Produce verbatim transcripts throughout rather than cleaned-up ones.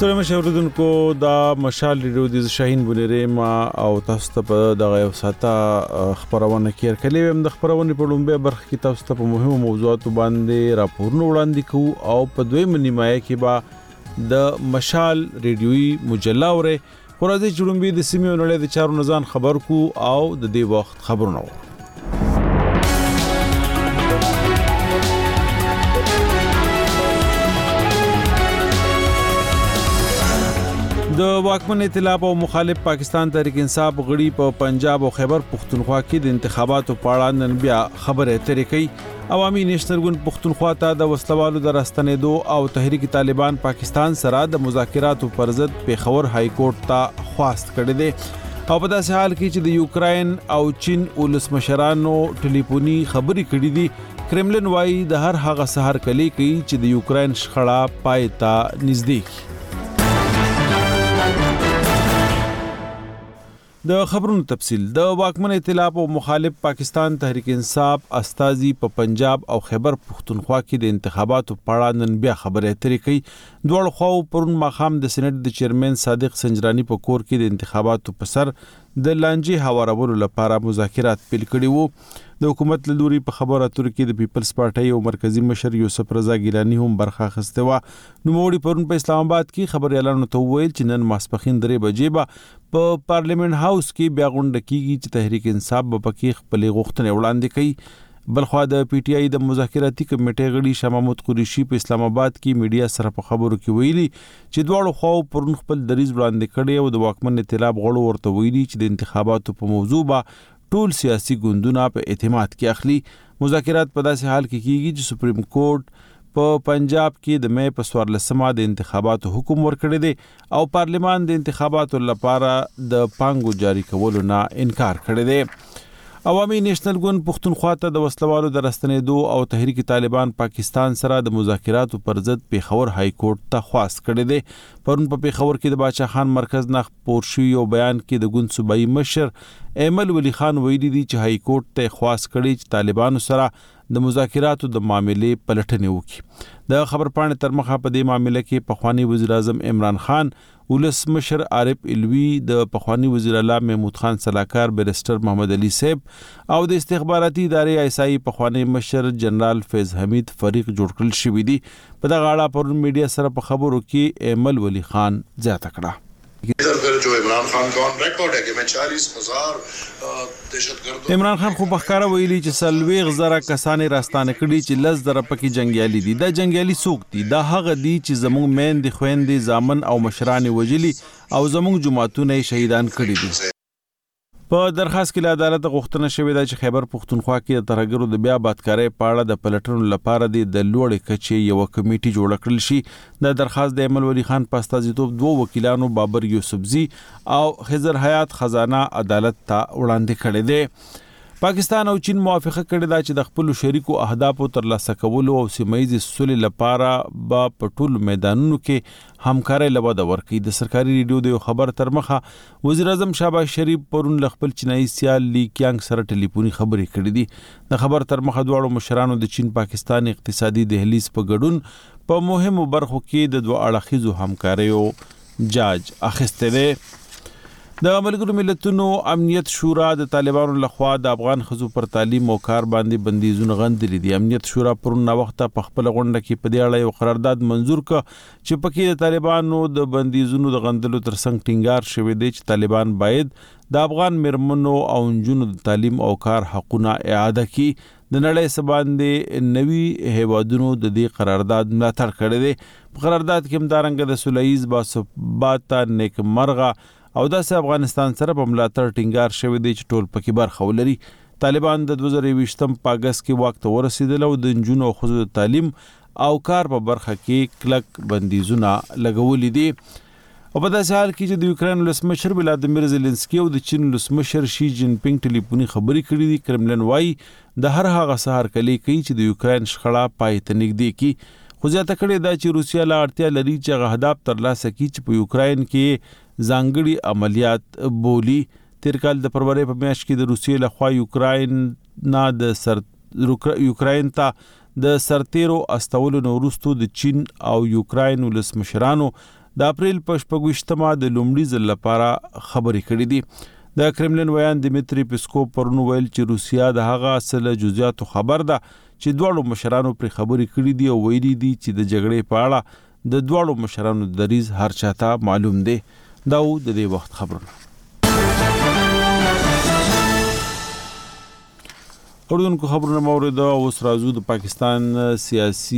ستړي مشه اوریدونکو دا مشال ریډیو د شاهین بنيره ما او تاسو ته په دغه یو ساته خبرونه کیر کلی هم د خبرونه په لومبه برخه کې تاسو ته په مهمو موضوعاتو باندې راپورونه وړاندې کوو او په دوی منیمایه کې با د مشال ریډیوي مجله اوره ورځي جوړمبي د سیمې ونړۍ د چارو نزان خبر کو او د دې وخت خبرونه د واکمن ائتلاف او مخالف پاکستان تحریک انصاف غړي په پنجاب او خیبر پختونخوا کې د انتخاباتو په اړه نن بیا خبره اترې کوي. عوامي نېشنل ګوند پختونخوا ته د وسلوالو د راستنېدو او تحریک طالبان پاکستان سره د مذاکراتو پر ضد پیښور های کورټ ته خواست کړی دی او په داسې حال کې چې د یوکرين او چین ولسمشرانو ټلیفوني خبري کړې دي. کرملن وايي د هر هغه سحر کلی کوي چې د یوکرين شخړه پای ته نږدې د خبرونو تفصیل. د واکمن ائتلاف او مخالف پاکستان تحریک انصاف استازي په پنجاب او خیبر پختونخوا کې د انتخاباتو په اړه نن بیا خبرې اترې کوي. دوړ خو پرون ماخام د سېنات د چیرمن صادق سنجرانی په کور کې د انتخاباتو په سر د لانجې هوارولو لپاره مذاکرات پیل کړي وو. د حکومت له لوري په خبره اترو کې د پیپلز پارټي او مرکزی مشر یوسف رضا ګیلانی هم برخه اخیسته و. نو موړي پرون په اسلام آباد کې خبري اعلان ته ویل چې نن ماسپخین درې بجې به په پارلیمنت هاوس کې بیا غونډه کیږي چې تحریک انصاف به پکې خپل غوښتنې وړاندې کوي. بلخوا د پی ټی آی د مذاکراتي کمیټې غړي شاه محمود قریشي په اسلام آباد کې میډیا سره په خبرو کې ویلي چې دواړو خواو پرون خپل دریز وړاندې کړي او د واکمن ائتلاف غړو ورته ویلي چې د انتخاباتو په موضوع به ټول سیاسي ګوندونه په اعتماد کې اخلي. مذاکرات په داسې حال کې کیږي چې سپریم کورټ په پنجاب کې د مې په څوارلسمه د انتخاباتو حکم ورکړی دی او پارلیمان د انتخاباتو لپاره د پانګو جاری کولو نه انکار کړی دی. عوامي نېشنل ګوند پختونخوا ته د وسلوالو د راستنېدو او تحریک طالبان پاکستان سره د مذاکراتو پر ضد پیښور های کورټ ته خواست کړی دی. پرون په پیښور کې د باچا خان مرکز نه خپور شوی یو بیان کې د ګوند صوبایي مشر ایمل ولی خان ویلي دی چې های کورټ ته خواست کړی چې طالبانو سره د مذاکراتو د معاملې پلټنې وکړي. د خبرپاڼې تر مخه په دې معاملې کې پخوانی وزیر اعظم عمران خان، ولس مشر عارف الوی، د پخوانی وزیر اعلی محمود خان صلاحکار بیرسټر محمد علي صاحب او د استخباراتي ادارې ایسای پخوانی مشر جنرال فیض حمید فریق جوړ کړل شوی دی. په دغه اړه پر میډیا سره په خبرو کې ایمل ولی خان زیاته کړه. इधर फिर जो इमरान खान का ऑन रिकॉर्ड है कि मैं चालीस हजार दहशतगर्द عمران خان خو بخکاره ویلي چې سلويغ زره کسانې راستانه کړي چې لس زره پکې جنگیالي دي. دا جنگیالي څوک دي؟ دا هغه دي چې زموږ میندې خويندې زامن او مشران وجلي او زموږ جماعتونه شهیدان کړي دي. په درخواست کې له عدالت غوښتنه شوې ده چې خیبر پختونخوا کې د ترهګرو د بیا بادکارۍ په اړه د پلټنو لپاره د لوړې کچې یو کمیټه جوړ کړل شي. د درخواست د ایمل ولی خان په استازیتوب دوه وکیلانو بابر یوسفزي او خضر حیات خزانه عدالت ته وړاندې کړي دي. پاکستان او چین موافقه کړې ده چې د خپل شریکو اهدافو ترلاسه کولو او سیمایي سولې لپاره با په ټول میدانونو کې همکاري لوده ورکړي. د سرکاري ریډیو د خبر تر مخه وزیر اعظم شهباز شریف پرون خپل چینایي سیال لی کیانګ سره ټلیفوني خبرې کړې دي. د خبر تر مخه دواړو مشرانو د چین پاکستان اقتصادي دهلیز په ګډون په مهمو برخو کې د دوه اړخیزو همکاریو جاج اخیسته دي. د ملګرو ملتونو امنیت شورا د طالبانو لخوا د افغان خزو پر تعلیم او کار باندې بندیزونه غندلي دي. امنیت شورا پرون وخت په خپل غونډه کې په دې اړه یو قرارداد منزور ک چې پکې د طالبانو د بندیزونو د غندلو ترڅنګ ټینګار شوی دی چې طالبان باید د افغان مرمنو او جنونو د تعلیم او کار حقونه اعاده کړي. د نړۍ سباندې نوي هیوادونو د دې قرارداد ملاتړ کړی دی. په قرارداد کې همدارنګه د سولهییز باثباته نیکمرغه او داسې افغانستان سره په ملاتړ ټینګار شوی دی چې ټول پکې برخه ولري. طالبان د دوه زره یوویشتم په اگست کې واک ته ورسېدل او د نجونو او ښځو د تعلیم او کار په برخه کې کلک بندیزونه لګولي دي. او په داسې حال کې چې د یوکرين ولسمشر ولادیمیر زيلنسکي او د چین ولسمشر شي جین پینګ ټلیفوني خبرې کړې دي. کرملن وايي د هر هغه سحر کلی کوي چې د یوکرين شخړه پای ته نږدې کی. خو زیاته کړې ده چې روسیا لا اړتیا لري چې هغه اهداف ترلاسه کړي چې په یوکرين کې ځانګړي عملیات بولی. تیر کال د فروری په میاشت کې د روسیې لخوا یوکرين نه د سر یوکرين ته د سرتیرو استولو نورستو د چین او یوکرين ولسمشرانو د اپریل په شپږویشتمه د لومړي ځل لپاره خبرې کړې دي. د کرملین ویان دمیتری پیسکوف پرون ویل چې روسیا د هغه اصل جزئیاتو خبر ده چې دواړو مشرانو پر خبرې کړې دي او ویلي دي چې د جګړې په اړه د دواړو مشرانو دریځ هر چاته معلوم دی. دا و د دې وخت خبرونه. اردوونکو خبرونه مورد اوس راځو د پاکستان سیاسي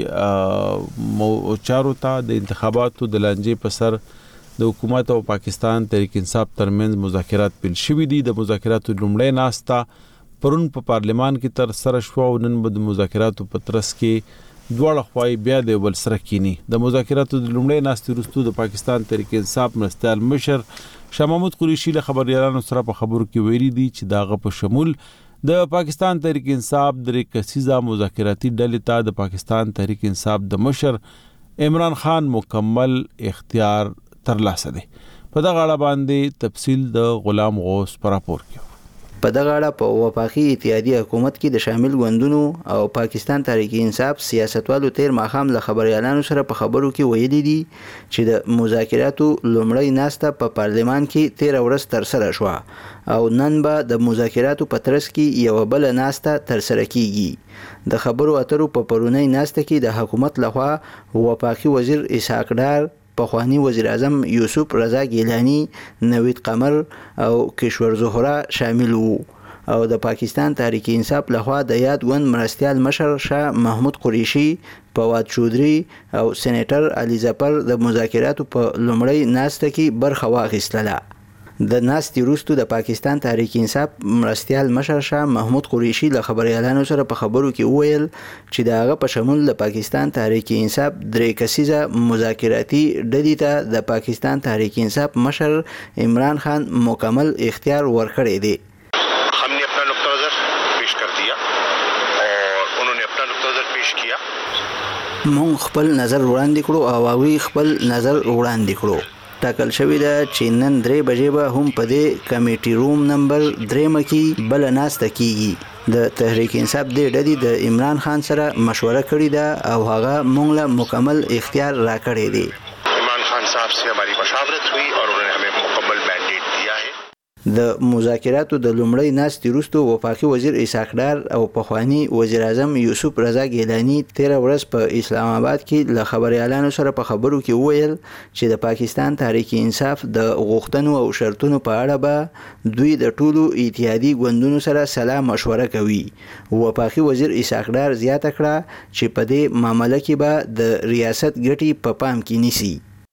چارو ته. د انتخاباتو د لانجې په سر د حکومت او پاکستان تحریک انصاف ترمنځ مذاکرات پیل شوي دي. د مذاکراتو لومړی ناسته پرون په پا پارلمان کې تر سره شو او نن به د مذاکراتو په ترڅ کې دواړه خواوې بیا د ول سره کینی. د مذاکراتو د لومړی ناستې وروسته د پاکستان تحریک انصاف مرستیال مشر شاه محمود قریشي له خبريالانو سره په خبرو کې ویلي دي چې داغه په شمول د پاکستان تحریک انصاف درې کسیزه مذاکراتي ډلې ته د پاکستان تحریک انصاف د مشر عمران خان مکمل اختیار ترلاسه دي. په دغه اړه باندې تفصیل د غلام غوث پر راپور کې. په دغه اړه په وفاقي اتحادیه حکومت کې د شامل غوندونو او پاکستان تحریک انصاف سیاستوالو تیر ماښام له خبريالانو سره په خبرو کې ویلي دي چې د مذاکراتو لومړی ناسته په پارلمان کې تیر ورځ تر سره شو او نن به د مذاکراتو په ترڅ کې یو بل ناسته تر سره کیږي. د خبرو اترو په پرونی ناسته کې د حکومت لخوا وفاقي وزیر اسحاق ډار، پخوانی وزیر اعظم یوسف رضا گیلانی، نوید قمر او کشور زهرا شامل وو او د پاکستان تحریک انصاف لخوا د یاد غوند مرستیال مشر شاه محمود قریشي، فواد چودري او سېنیټر علي ظفر د مذاکراتو په لومړی ناسته کې برخه واخیستله. د ناستې وروسته د پاکستان تحریک انصاف مرستیال مشر شاه محمود قریشي له خبريالانو سره په خبرو کې وویل چې د هغه په شمول د پاکستان تحریک انصاف درې کسیزه مذاکراتي ډلې ته د پاکستان تحریک انصاف مشر عمران خان مکمل اختیار ورکړی دی. हमने अपना नुक्ता नज़र पेश कर दिया और उन्होंने अपना नुक्ता नज़र पेश किया. مونږ خپل نظر وړاندې کړو او هغوی خپل نظر وړاندې کړو. ټاکل شوی ده چې نن درې بجې به هم په دې کمیټي روم نمبر درېمه کې بله ناسته کیږي. د تحریک انصاف دې ډلې د عمران خان سره مشوره کړې ده او هغه موږ له مکمل اختیار راکړی دی. عمران خان صاحب سے हमारी مشاورت हुई और उन्होंने हमें मुकम्मल मैंडेट दिया है. د مذاکراتو د لومړی ناستې وروسته وفاقي وزیر اسحاق ډار او پخوانی وزیر اعظم یوسف رضا گیلانی تیر ورځ په اسلام آباد کې له خبريالانو سره په خبرو کې وویل چې د پاکستان تحریک انصاف د غوښتنو او شرطونو په اړه به دوی د ټولو اتحادي ګوندونو سره سلا مشوره کوي. وفاقي وزیر اسحاق ډار زیاته کړه چې په دې معاملې کې به د ریاست ګټې په پام کې نیسي.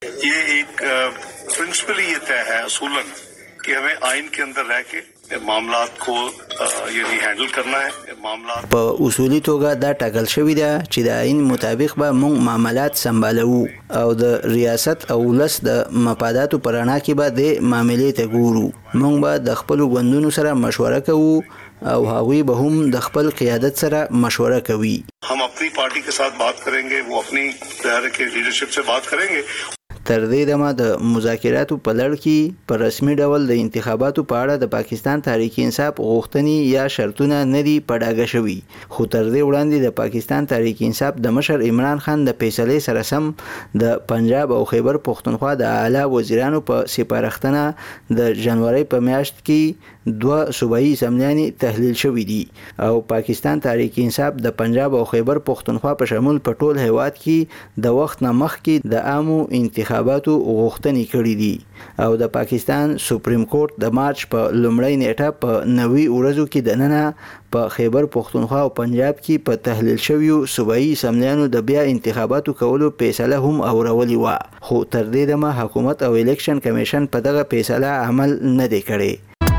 یہ ایک پرنسپل یہ طے ہے اصولاً کہ ہمیں آئین کے اندر رہ کے معاملات کو یعنی هندل کرنا ہے. معاملات په اصولي توګه دا ټاکل شوی ده چې د آئین مطابق به موږ معاملات سمبالو او د ریاست او ولس د مفاداتو پر رڼا کې به د معاملې ته ګورو. موږ به د خپلو ګوندونو سره مشوره کوو او هغوی به هم د خپل قیادت سره مشوره کوي. हम अपनी पार्टी के साथ बात करेंगे, वो अपनी तरह के लीडरशिप से बात करेंगे. تر دې دمه د مذاکراتو په لړ کې په رسمي ډول د انتخاباتو په اړه د پاکستان تحریک انصاف غوښتنې یا شرطونه نه دي په ډاګه شوي. خو تر دې وړاندې د پاکستان تحریک انصاف د مشر عمران خان د فیصلې سره سم د پنجاب او خیبر پښتونخوا د اعلی وزیرانو په سپارښتنه د جنوري په میاشت کې دوه صوبایي اسمبلیانې تحلیل شوې دي او پاکستان تحریک انصاف د پنجاب او خیبر پښتونخوا په شمول په ټول هیواد کې د وخت نه مخکې د عامو انتخاباتو غوښتنې کړې دي او د پاکستان سپریم کورټ د مارچ په لومړۍ نیټه په نوي ورځو کې د ننه په خیبر پښتونخوا او پنجاب کې په تحلیل شویو صوبایي اسمبلیانو د بیا انتخاباتو کولو فیصله هم اورولې وه. خو تر دې دمه حکومت او الیکشن کمیشن په دغه فیصله عمل نه دی کړی.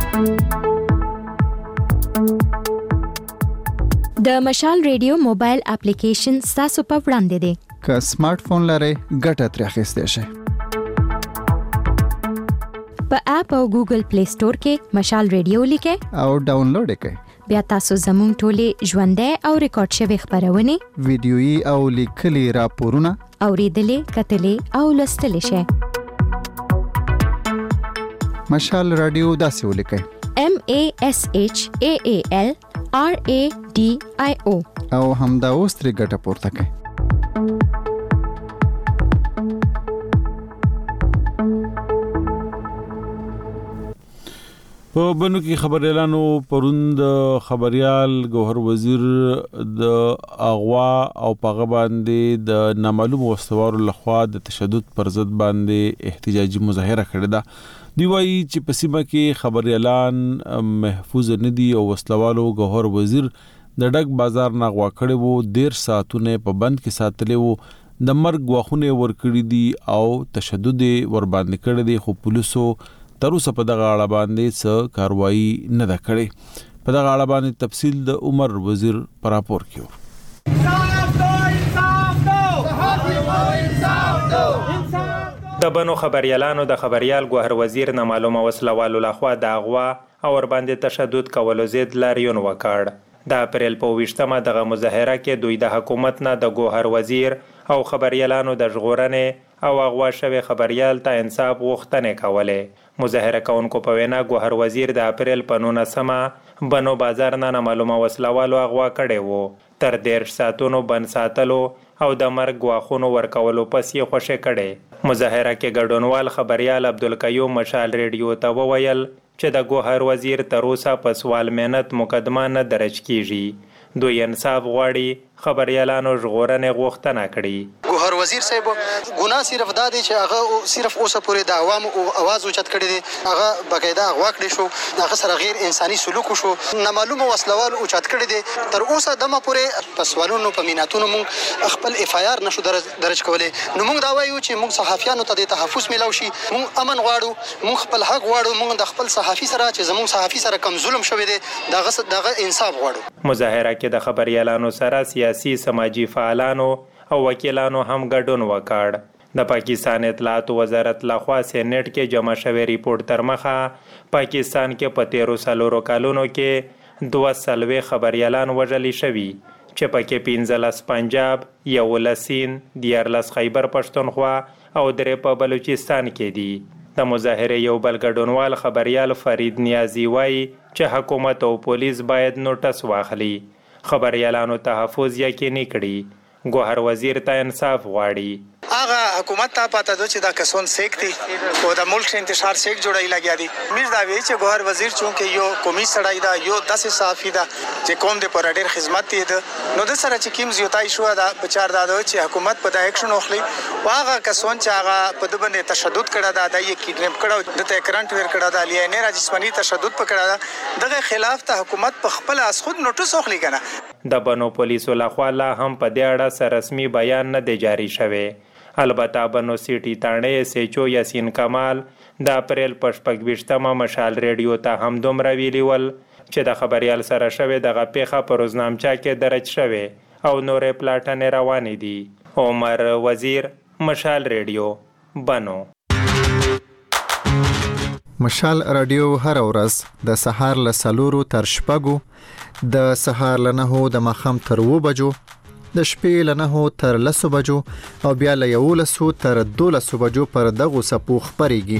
د مشال ریډیو موبایل اپلیکیشن تاسو په وړاندې دی. که سمارټ فون لرئ ګټه ترې اخیستی شئ. په اپ او ګوګل پلی سٹور کې مشال ریډیو لیکئ او ډاونلوډ یې کړئ. بیا تاسو زموږ ټولې ژوندۍ او ریکارډ شوې خبرونه، ویډیويي او لیکلي راپورونه اوریدلې، کتلې او لوستلې شئ. مشال رادیو داسې ولیکئ: M A S H A A L R A D I O او همدا اوس ترې ګټه پورته کړئ. په بنو کې خبريالانو پروند خبريال گوهر وزیر د اغوا او پاغه باندې د نامعلوم وسوارو لخوا د تشدد پر ضد باندې احتجاجي مظاهره کړې ده. دی وایي چې په سیمه کې خبريالان محفوظ نه دي او وسلوالو گوهر وزیر د ډک بازار نه غوا کړي وو، ډیر ساعتونه په بند کې ساتلې وو، د مرګ غواخونه ورکړي دي او تشدد ور باندې کړي دي، خو پولیسو تر اوسه په دغه اړه باندې څه کاروایی نه ده کړې. په دغه اړه باندې تفصیل د عمر وزیر پر راپور کې د بنو خبريالانو د خبريال گوهر وزیر نه معلومه وسلوالو لخوا د اغوا او ور باندې تشدد کولو ضد لاریون وکړ. د اپریل په ویشتمه دغه مظاهره کې دوی د حکومت نه د گوهر وزیر او خبريالانو د ژغورنې او اغوا شوی خبريال ته انصاف غوښتنې کولې. مظاهره کوونکو په وینا گوهر وزیر د اپریل په نولسمه بنو بازار نه معلومه وسلوالو اغوا کړي وو، تر دیرش ساعتونو بند ساتلو او د مرګ غواخونو ورکولو پس یې خوشی کړي. مظاهره کې ګډونوال خبريال عبدالقیوم مشال ریډیو ته وویل چې د گوهر وزیر تر اوسه په سوال مهنت مقدمه نه درج کیږي. دوی انصاف غواړي، خبريالانو ژغورنې غوښتنه کړي. گوهر وزیر صاحب ګناه صرف دا دی چې هغه صرف اوسه پورې د عوامو اواز اوچت کړی دی، هغه باقاعده اغوا کړی شو، هغه سره غیر انساني سلوک وشو، نامعلومه وسلوال اوچت کړی دی. تر اوسه دمه پورې په سوالونو په میناتونو مونږ خپل اف آی آر نشو درج کولی. نو مونږ دا وایو چې مونږ صحافیانو ته د تحفظ میلاو شي، مونږ امن غواړو، مونږ خپل حق غواړو، مونږ د خپل صحافي سره چې زمونږ صحافي سره کم ظلم شوی دی دغه دغه انصاف غواړو. مظاهره کې د خبريالانو سره سیاسي سماجی فعالانو او وکیلانو هم ګډون وکړ. د پاکستان اطلاعات وزارت لخوا سېنیټ کې جمع شوی ریپورت تر مخه پاکستان کې په تیرو څلورو کلونو کې دوه څلوېښت خبريالان وژلي شوي، چې پکې پنځلس پنجاب، یولس سیند، دیارلس خیبر پښتونخوا او درې په بلوچستان کې دي. د مظاهرې یو بل ګډونوال خبريال فرید نیازی وایي چې حکومت او پولیس باید نوټس واخلي، خبريالانو تحفظ یقیني کړي. گوهر وزیر ته انصاف غواړي. هغه حکومت ته پاته ده چې دا کسون سیک دي او د ملک انتشار سیک جوړای لګیا دي. میر دا وی چې گوهر وزیر چونکه یو قومي سړی دا یو داسې صحافي دا چې قوم د پر ډېر خدمت دی نو د سره چې کیم زیاتای شو دا بچار دا چې حکومت په دا اکشن اخلي. واغه کسون چې هغه په دبن تشدد کړه دا د یې کیډنیپ کړه د ته کرنٹ ور کړه دا لې نه را جسمانی تشدد پکړه دغه خلاف ته حکومت په خپل اس خود نوټس اخلي کنه. د بنو پولیسو لخوا لا هم په دې اړه سره رسمي بیان نه دی جاری شوی. البته بنو سیټي تانړې سېچو یاسین کمال د اپریل په شپږ ویشتمه مشال ریډیو ته هم دومره ویلي ول چې د خبريال سره شوې دغه پیښه په روزنامچه کې درج شوې او نورې پلاټنې روانې دي. عمر وزیر، مشال ریډیو، بنو. مشال رادیو هر ورځ د سهار له څلورو تر شپږو، د سهار له نهو د ماښام تر اووه بجو، د شپې له نهو تر لسو بجو او بیا له یولسو تر دولسو بجو پر دغو څپو خپرېږي.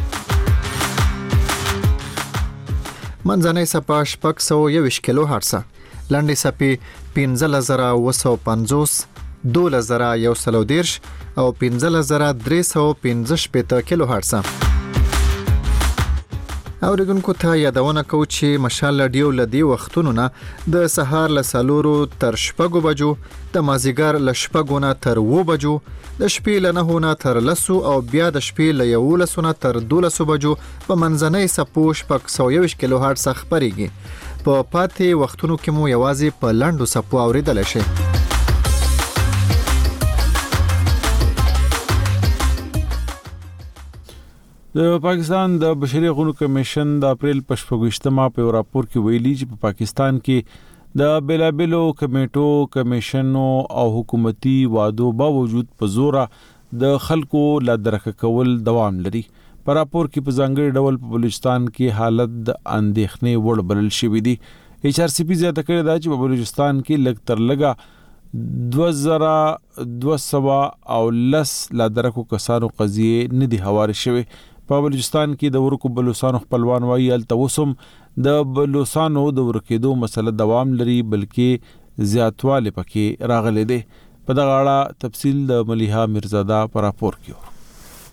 منځنۍ څپه شپږ سوه یوویشت کیلو هرټزه، لنډې څپې پنځلس زره اوه سوه پنځوس، دولس زره یو سل او دېرش او پنځلس زره درې سوه پنځه شپېته کیلو هرټزه. اوریدونکو ته یادونه کوو چې مشال رادیو له دې وختونو نه د سهار له څلورو تر شپږو بجو، د مازیګر له شپږو نه تر اووه بجو، د شپې له نهو نه تر لسو او بیا د شپې له یولسو نه تر دولسو بجو په منځنۍ څپو شپږ سوه یوویشت کیلو هرټز خپرېږي. په پاتې وختونو کې مو یوازې په لنډو څپو اوریدلی شئ. د پاکستان د بشري حقوقو کمیشن د اپریل په شپږویشتمه په راپور کې ویلي چې په پاکستان کې د بیلابلو کمیټو، کمیشنو او حکومتي وعدو باوجود په زوره د خلکو لا درک کول دوام لري. په راپور کې په ځانګړي ډول په بلوچستان کې حالت د اندېښنې وړ بلل شوی دی. ایچ آر سی پی زیاته کړې ده چې په بلوچستان کې لږ تر لږه دوه زره دوه سوه او لس لا درکو کسانو قضیې نه دي هوارې شوې. په بلوچستان کې د ورکو بلوچستان خپلوان وایي هلته اوس هم د بلوچستانو د ورکېدو مسله دوام لري، بلکې زیاتوالی پکې راغلی دی. په دغه اړه تفصیل د ملیحه میرزاده په راپور کې.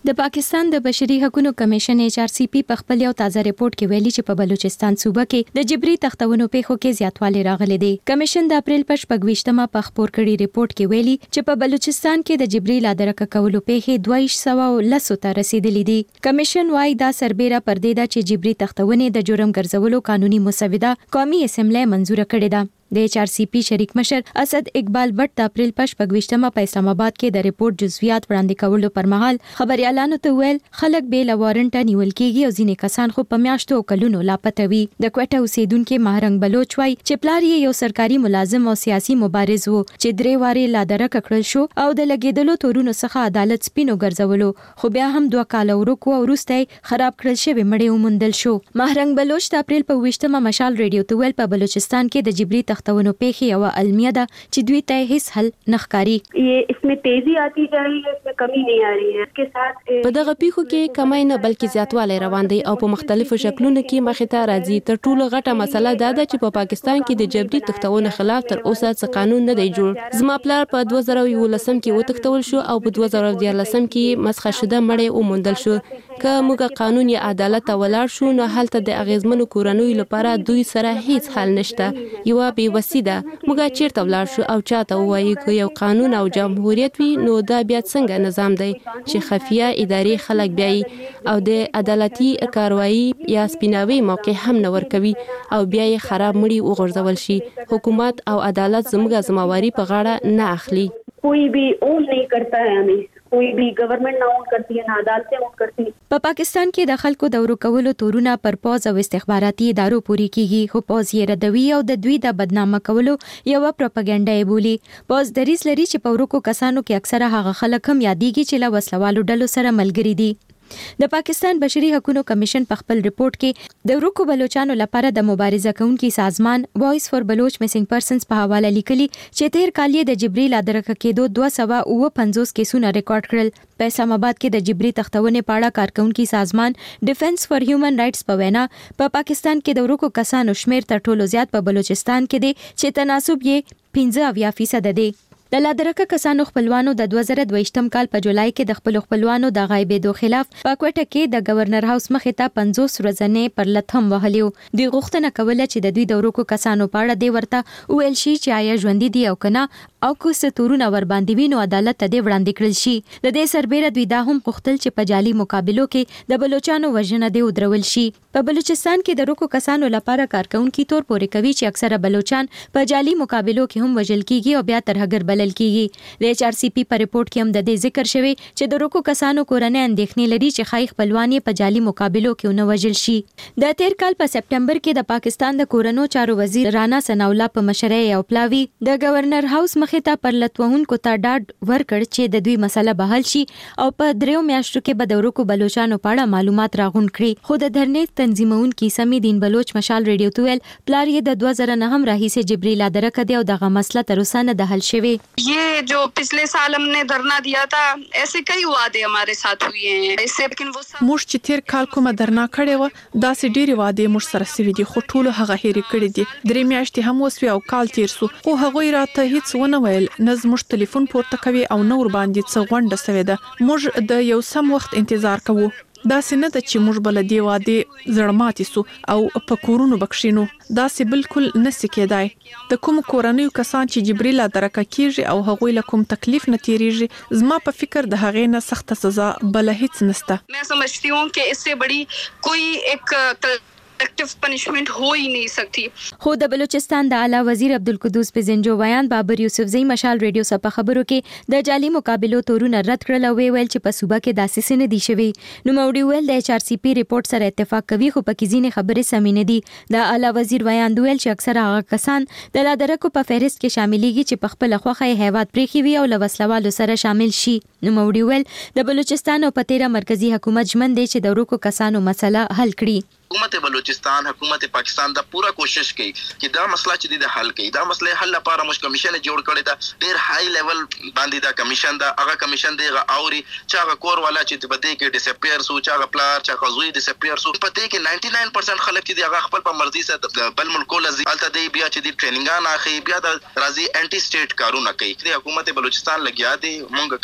د پاکستان د بشري حقوقو کمیشن ایچ آر سی پی په خپل یو تازه ریپورت کې ویلي چې په بلوچستان صوبه کې د جبري تختونو پیښو کې زیاتوالی راغلی دی. کمیشن د اپریل په شپږویشتمه په خپور کړي ریپورت کې ویلي چې په بلوچستان کې د جبري لادرکه کولو پیښې دوه سوه لس ته رسیدلې دي. کمیشن وايي دا سربېره پر دې ده چې جبري تختونې د جرم ګرځولو قانوني مسوده قومي اسمبلی منزور کړې ده. د ایچ آر سی پی شریک مشر اسد اقبال بټ د اپریل په شپږویشتمه په اسلام آباد کې د ریپورت جزئیات وړاندې کولو پر مهال خبريالانو ته ویل خلک به له وارنټ نیول کېږي او ځینې کسان خو په میاشتو کلونو لاپته وي. د کوټه اوسیدونکو مهرنګ بلوچ وايي چې پلار یې یو سرکاري ملازم او سیاسي مبارز وو چې درې واره لادرک کړل شو او د لګیدلو تورونو څخه عدالت سپینو ګرځولو خو بیا هم دوه کال ورکو او وروسته خراب کړل شوی مړی ومندل شو. مهرنګ بلوچ د اپریل په ویشتمه مشال ریډیو ته ویل په بلوچستان کې د جبري تختونو پیښې او المیه ده چې دوی ته هیڅ حل نخکاری. یہ اس میں تیزی آتی جا رہی ہے، اس میں کمی نہیں آ رہی ہے. اس کے ساتھ په دغه پیښو کې کمی نه بلکې زیاتوالی روان دی او په مختلفو شکلونو کې مخې ته راځي. تر ټولو غټه مسله دا ده چې په پاکستان کې د جبري تختونو خلاف تر اوسه څه قانون نه دی جوړ. زما پلار په دوه زره یولسم کې وتښتول شو او په دوه زره دیارلسم کې مسخه شده مړی وموندل شو. که موږ قانون یا عدالت ته ولاړ شو نو هلته د اغیزمنو کورنیو لپاره دوی سره هیڅ حل نشته. یوه بېوسي ده. موږ چیرته ولاړ شو او چاته ووایو که یو قانون او جمهوریت وي نو دا بیا څنګه نظام دی چې خفیه ادارې خلک بیایي او د عدالتي کاروایی یا سپیناوي موقع هم نه ورکوي او بیا یې خراب مړي وغورځول شي. حکومت او عدالت زموږ ذمہواری په غاړه نه اخلي. کوئی بھی اون نہیں کرتا ہے ہمیں، کوئی بھی گورنمنٹ نہ اون کرتی ہے نہ عدالتیں اون کرتی. په پاکستان کې د خلکو د ورکولو تورونه پر پوز او استخباراتي ادارو پوری کیږي خو پوز یې ردوي او د دوی د بدنامه کولو یو پروپاګاندا یې بولي. پوز دریس لري چې په ورکو کسانو کې اکثره هغه خلک هم یادېږي چې له وسلوالو ډلو سره ملګري دي. د پاکستان بشري حقوقو کمیشن په خپل ریپورت کې د ورکو بلوچانو لپاره د مبارزه کوونکي سازمان وایس فور بلوچ میسنګ پرسنز په حواله لیکلي چې تیر کال یې د جبري لادرکه کېدو دوه سوه اوه پنځوس کیسونه ریکارډ کړل. په اسلام آباد کې د جبري تختونې په اړه کارکونکي سازمان ډیفنس فار هیومن رائټس په وینا په پاکستان کې د ورکو کسانو شمیر تر ټولو زیات په بلوچستان کې دی چې تناسب یې پنځه اویا فیصد دی. د لادرکه کسانو خپلوانو د دوه زره دویشتم کال په جولای کې د خپل خپلوانو د غایبېدو خلاف په کوټه کې د گورنر هاوس مخې ته پنځوس ورځې پر لثم وهلیو. دوی غوښتنه کوله چې د دوی د ورکو کسانو په اړه دی ورته ویل شي چې آیا ژوندۍ دي او کنه او کو ستورونه ور باندې وینو عدالت ته دی وړاندې کړل شي. د دې سربېره دوی دا هم غوښتل چې په جعلي مقابلو کې د بلوچانو وژنه دی ودرول شي. په بلوچستان کې د ورکو کسانو لپاره کارکونکي تور پورې کوي چې اکثره بلوچان په جعلي مقابلو کې هم وژل کیږي او بیا ترهګر بلل کیږي. د ایچ آر سی پی په ریپورت کې هم د دې ذکر شوی چې د ورکو کسانو کورنۍ اندېښنې لري چې خای خپلوان په جعلي مقابلو کې ونه وژل شي. د تیر کال په سپټمبر کې د پاکستان د کورونو چارو وزیر رانا ثناءالله په مشرۍ یو پلاوی د گورنر هاوس مخې ته پر لټوونکو ته ډاډ ورکړ چې د دوی مسله به حل شي او په دریو میاشتو کې به د ورکو بلوچانو په اړه معلومات راغونډ کړي. خو د دھرنې تنظیمونکي سمې دین بلوچ مشال ریډیو ته ویل پلار یې د دوه زره نهم راهیسې جبري لادرکه دی او دغه مسله تر اوسه نه ده حل شوې. یہ جو پچھلے سال ہم نے دھرنا دیا تھا ایسے کئی وعدے ہمارے ساتھ ہوئے ہیں اس سے لیکن وہ موږ چې تیر کال کومه درنا کړې و داسې ډېرې وعدې موږ سره سوي دي خو ټولو هغه هېرې کړې دي. درې میاشتې هم وسوې او کال تیر سو خو هغوی راته هیڅ ونه ویل نه زموږ ټلیفون پورته کوي او نه ور باندې څه غونډه سوې ده. موږ د یو سم وخت انتظار کوو. داسې نه ده چې موږ بل دی وعده زړماتې سو او په کورونو بکښینو. داسې بالکل نسی کېدای. د کوم کورنیو کسان چې جبري لادرکه کیږي او هغوی له کوم تکلیف نه تیریږي زما په فکر د هغې نه سخته سزا بل هیڅ نشته. میں سمجھتی ہوں کہ اس سے بڑی کوئی ایک اکټیو پنشمنت هو ہی نہیں سکتی. خو د بلوچستان د اعلی وزیر عبدالقدوس پزنجو بیان بابر یوسفزئی مشال ریډیو سره په خبرو کې د جعلي مقابلو تورونه رد کړل او ویل چې په صوبه کې داسې څه نه دي شوي. نو موړي ویل د ایچ آر سی پی ریپورت سره اتفاق کوي خو په کې ځینې خبرې سمې نه دي. د اعلی وزیر بیان ویل چې اکثره هغه کسان د لادرکو په فهرست کې شاملېږي چې په خپل خوخه یې هیواد پریخي وي او له وسلوالو سره شامل شي. نو موړي ویل د بلوچستان او پتیرا مرکزی حکومت ژمن دی چې د ورکو کسانو مسله حل کړي. حکومت بلوچستان حکومت پاکستان دا پورا کوشش کوي چې دا مسله چې د حل کوي. دا مسله حل لپاره موږ کمیشن جوړ کړی دا ډیر های لیول باندې دا کمیشن دا هغه کمیشن دی اوري چې هغه کور والا چې په دې کې ډیسپیر سو چې هغه پلار چې هغه زوی ډیسپیر سو په دې کې نائنټي ناین پرسنٹ خلک چې هغه خپل په مرضی سره بل ملکو لزي الته دی بیا چې د ټریننګان اخی بیا د راځي انټي سټیټ کارونه کوي. د حکومت بلوچستان لګیا دی مونږ کار کو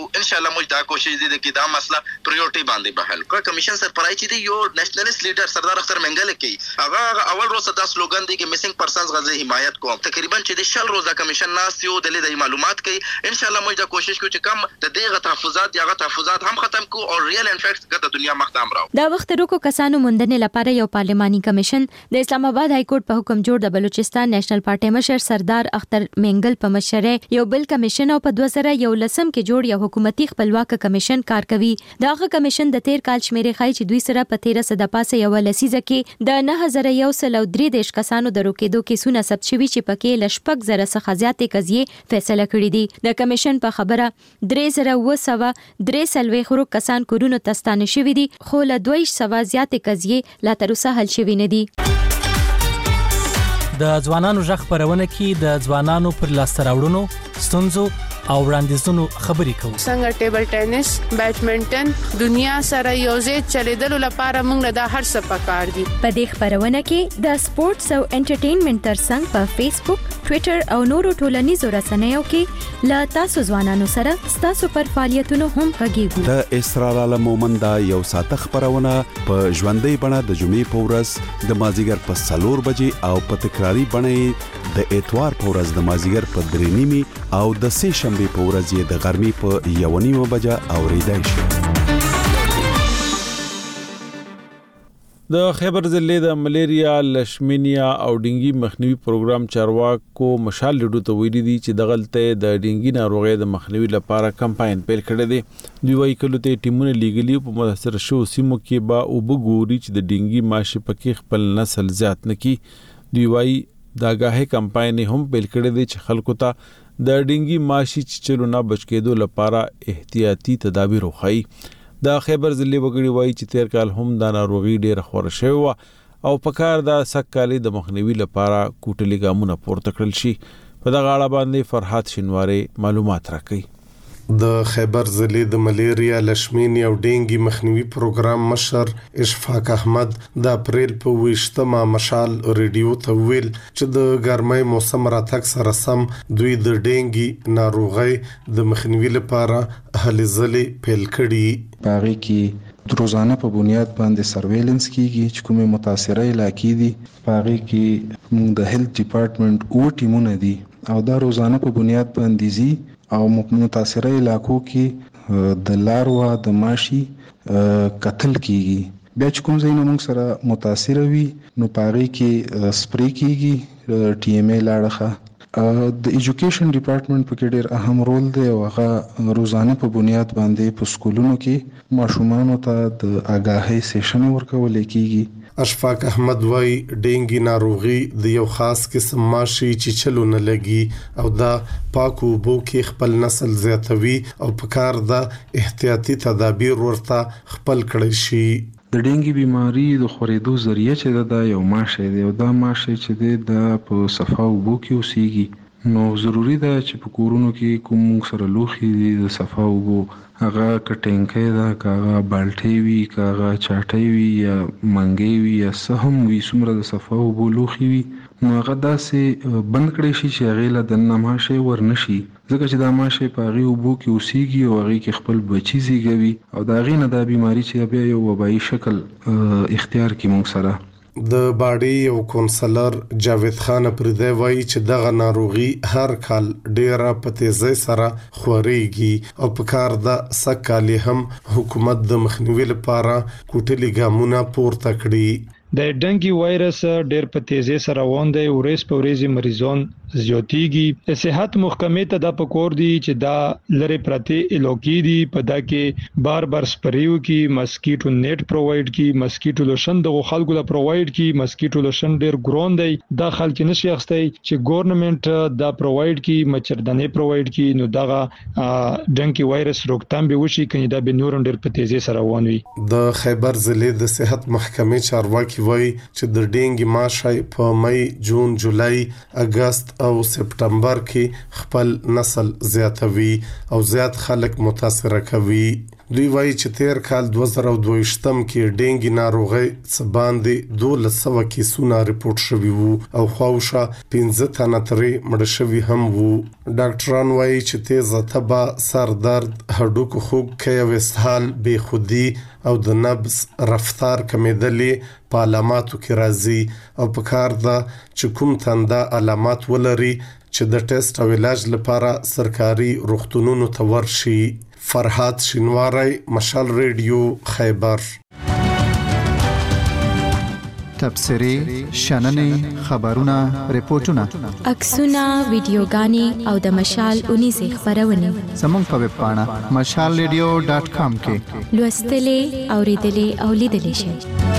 ان شاء الله موږ دا کوشش دي چې دا مسله پریورټي باندې به حل کړو. کمیشن سرپرای چې دی یو نېشنلیست لیډر سردار اختر منګل کې هغه اول روز دا سلوګان دی چې میسنګ پرسنز غزه حمایت کوم. تقریبا چې د شل روزه کمیشن ناس یو د لیدای معلومات کوي. ان شاء الله موږ دا کوشش کوو چې کم د دې تحفظات یا تحفظات هم ختم کو او ریل ان فیکټ د دنیا مختام راو. دا وخت روکو کسانو موندنې لپاره یو پارلماني کمیشن د اسلام آباد های کورټ په حکم جوړ د بلوچستان نېشنل پارټي مشر سردار اختر منګل په مشره یو بل کمیشن او په دوه زره یو لسم کې جوړ یو حکومتي خپلواک کمیشن کار کوي. داغه کمیشن د تیر کال شمیرې خای چې دوی سره په تیر سده پاسه یو لسیزه کې د نه هزار یو سل او درې دیش کسانو د روکېدو کیسونه ثبت شوي چې پکې لشپک زره څخه زیاتې قضیې فیصله کړې دي. د کمیشن په خبره درې زره و سوه درې سلوي خرو کسان کورونو تستانه شوي دي خو له دوه سوه زیاتې قضیې لا تر اوسه حل شوي نه دي. د ځوانانو ژغ خبرونه کې د ځوانانو پر لاسته راوړنو ستونزو او وړاندیزونو خبرې کوو. څنګه ټیبل ټینس، بیډمنټن دنیا سره یوځای چلیدلو لپاره موږ د هر څه پکار دي. په دې خبرونه کې د سپورتس او انټرټینمنټ ترڅنګ په فیسبوک، ټوئیټر او نورو ټولنیزو رسنیو کې لا تاسو ځوانانو سره ستاسو پر فعالیتونو هم غږیږو. د اسرار عالم مومند یو ساته خبرونه په ژوندۍ بڼه د جمعې په ورځ د مازیګر په څلور بجې او په تکراری بڼه د اتوار په ورځ د مازیګر په درې نیمي او د سه شنبه په ورځ یې د غرمې په یو نیمه بجه اوریدای شي. د خیبر ضلع د ملیریا، لشمینیا او ډینګي مخنیوي پروګرام چارواکو مشال لډو ته ویلي دي چې د غلطه د ډینګي ناروغي د مخنیوي لپاره کمپاین پیل کړی دی. دوی وايي کله ته ټیمونه لیګلی په متاثر شو سیمو کې با او بګوري چې د ډینګي ماشي پکې خپل نسل زیات نکي. دوی وايي دا غاهه کمپاین هم پیل کړی دی چې خلکو ته د ډینګي ماشي چلو نه بچ کېدو لپاره احتیاطي تدابیر وخی. د خیبر ضلع وګړي وایي چې تیر کال هم د ناروغي ډېر خور شوی او په کار د سکهالي د مخنیوي لپاره کوټلي ګامونه پورته کړل شي. په دغه اړه باندې فرحات شینواری معلومات راکړي. د خیبر ضلع د ملیریا، لشمینیا او ډینګي مخنیوي پروګرام مشر اشفاق احمد د اپریل په ویشتمه مشال ریډیو ته ویل چې د ګرمۍ موسم راتګ سره سم دوی د ډینګي ناروغي د مخنیوي لپاره هلې ځلې پیل کړي. باغی کې روزانه په بنیاد باندې سرویلنس کیږي چې کومه متاثره علاقې دي. باغی کې موږ د هیلث ډپارټمنټ او ټیمونه دي او دا روزانه په بنیاد باندې زی او متاثره علاقو کې د لاروا د ماشي قتل کیږي. بیا چې کوم ځای نه موږ سره متاثر وي نو پاره کې سپری کیږي ټي ام ای لاړه. د ایجوکیشن ډپارټمنټ په کې ډېر اهم رول دی او هغه روزانه په بنیاد باندې په سکولونو کې ماشومانو ته د آگاهۍ سیشن ورکول کیږي. اشفاق احمد وای ډینګي ناروغي د یو خاص قسم ماشي چې چلو نه لګي او دا پاکو بو کې خپل نسل زیاتوي او په کار د احتیاطي تدابیر ورته خپل کړی شي. د ډینګي بیماری د خورېدو ذریعہ چې دا یو ماشه دی او دا ماشه چې د په صفاو بو کې اوسېږي نو ضروری ده چې په کورونو کې کوم سره لوخي دي د صفاو بو هغه کټینګه دا کاغه بالټي وی کاغه چاټي وی یا منګي وی یا سهم وی سمره د صفاو بو لوخي وی نو هغه داسې بند کړی شي چې هغه له د نماشه ورنشي ځکه چې دا ماشه په هغه وبو کې اوسېږي او هغه کې خپل بچی زیږوي او دا غینه د بیماری چې بیا یو وبایي شکل اختیار کی مونږ سره. د باډي او کونسلر جاوید خان پردې وایي چې دغه ناروغي هر کال ډیره په تیزی سره خوريږي او په کار د سکهالي هم حکومت د مخنیوي لپاره کوټلي ګامونه پورته کړي. د ډنګي وایرس ډېر په تیزی سره روان دی او ریس په ریزي مریضان زیاتیږي. صحت محکمې ته د پکور دی چې دا لری پرتی الوکی دی په دا کې بار بار سپریو کی مسکیټو نیټ پرووایډ کی مسکیټو لوشن د خلکو لا پرووایډ کی مسکیټو لوشن ډېر ګرون دی دا خلک نشي اخستای چې ګورنمنت دا پرووایډ کی مچردانې پرووایډ کی نو دغه ډنګي وایرس روکتام به وشي کني دا به نورم ډېر په تیزی سره روان وي. د خیبر ضلع د صحت محکمې چارواکي وای چې د ډینګي ماشي په مئی، جون، جولای، اگست او سپټمبر کې خپل نسل زیاتوي او زیات خلک متاثر کوي. دوی وایي چې تیر کال دوه زره دوه ویشتم کې ډینګي ناروغي څه باندې دولس سوه کیسونه ریپورت شوي وو او خواوشا پنځه تنه ترې مړه شوي هم وو. ډاکټران وایي چې تیزه تبه، سر درد، هډوکو خوږ، وسهال، بې خودي او د نبض رفتار کمیدلې په علاماتو کې راځي او په کار ده چې کوم تنده علامات ولري چې د ټیسټ او علاج لپاره سرکاري روغتونونو ته ورشي. فرحات شینواری، مشال ریډیو، خیبر. تبصری، شننې، خبرونه، ریپورتونه، عکسونه، ویډیوګانې او د مشال اونیزه خبرونه زموږ په ویب پاڼه مشال ریډیو ډاټ کام کې لوستلې، اوریدلې او لیدلې شئ.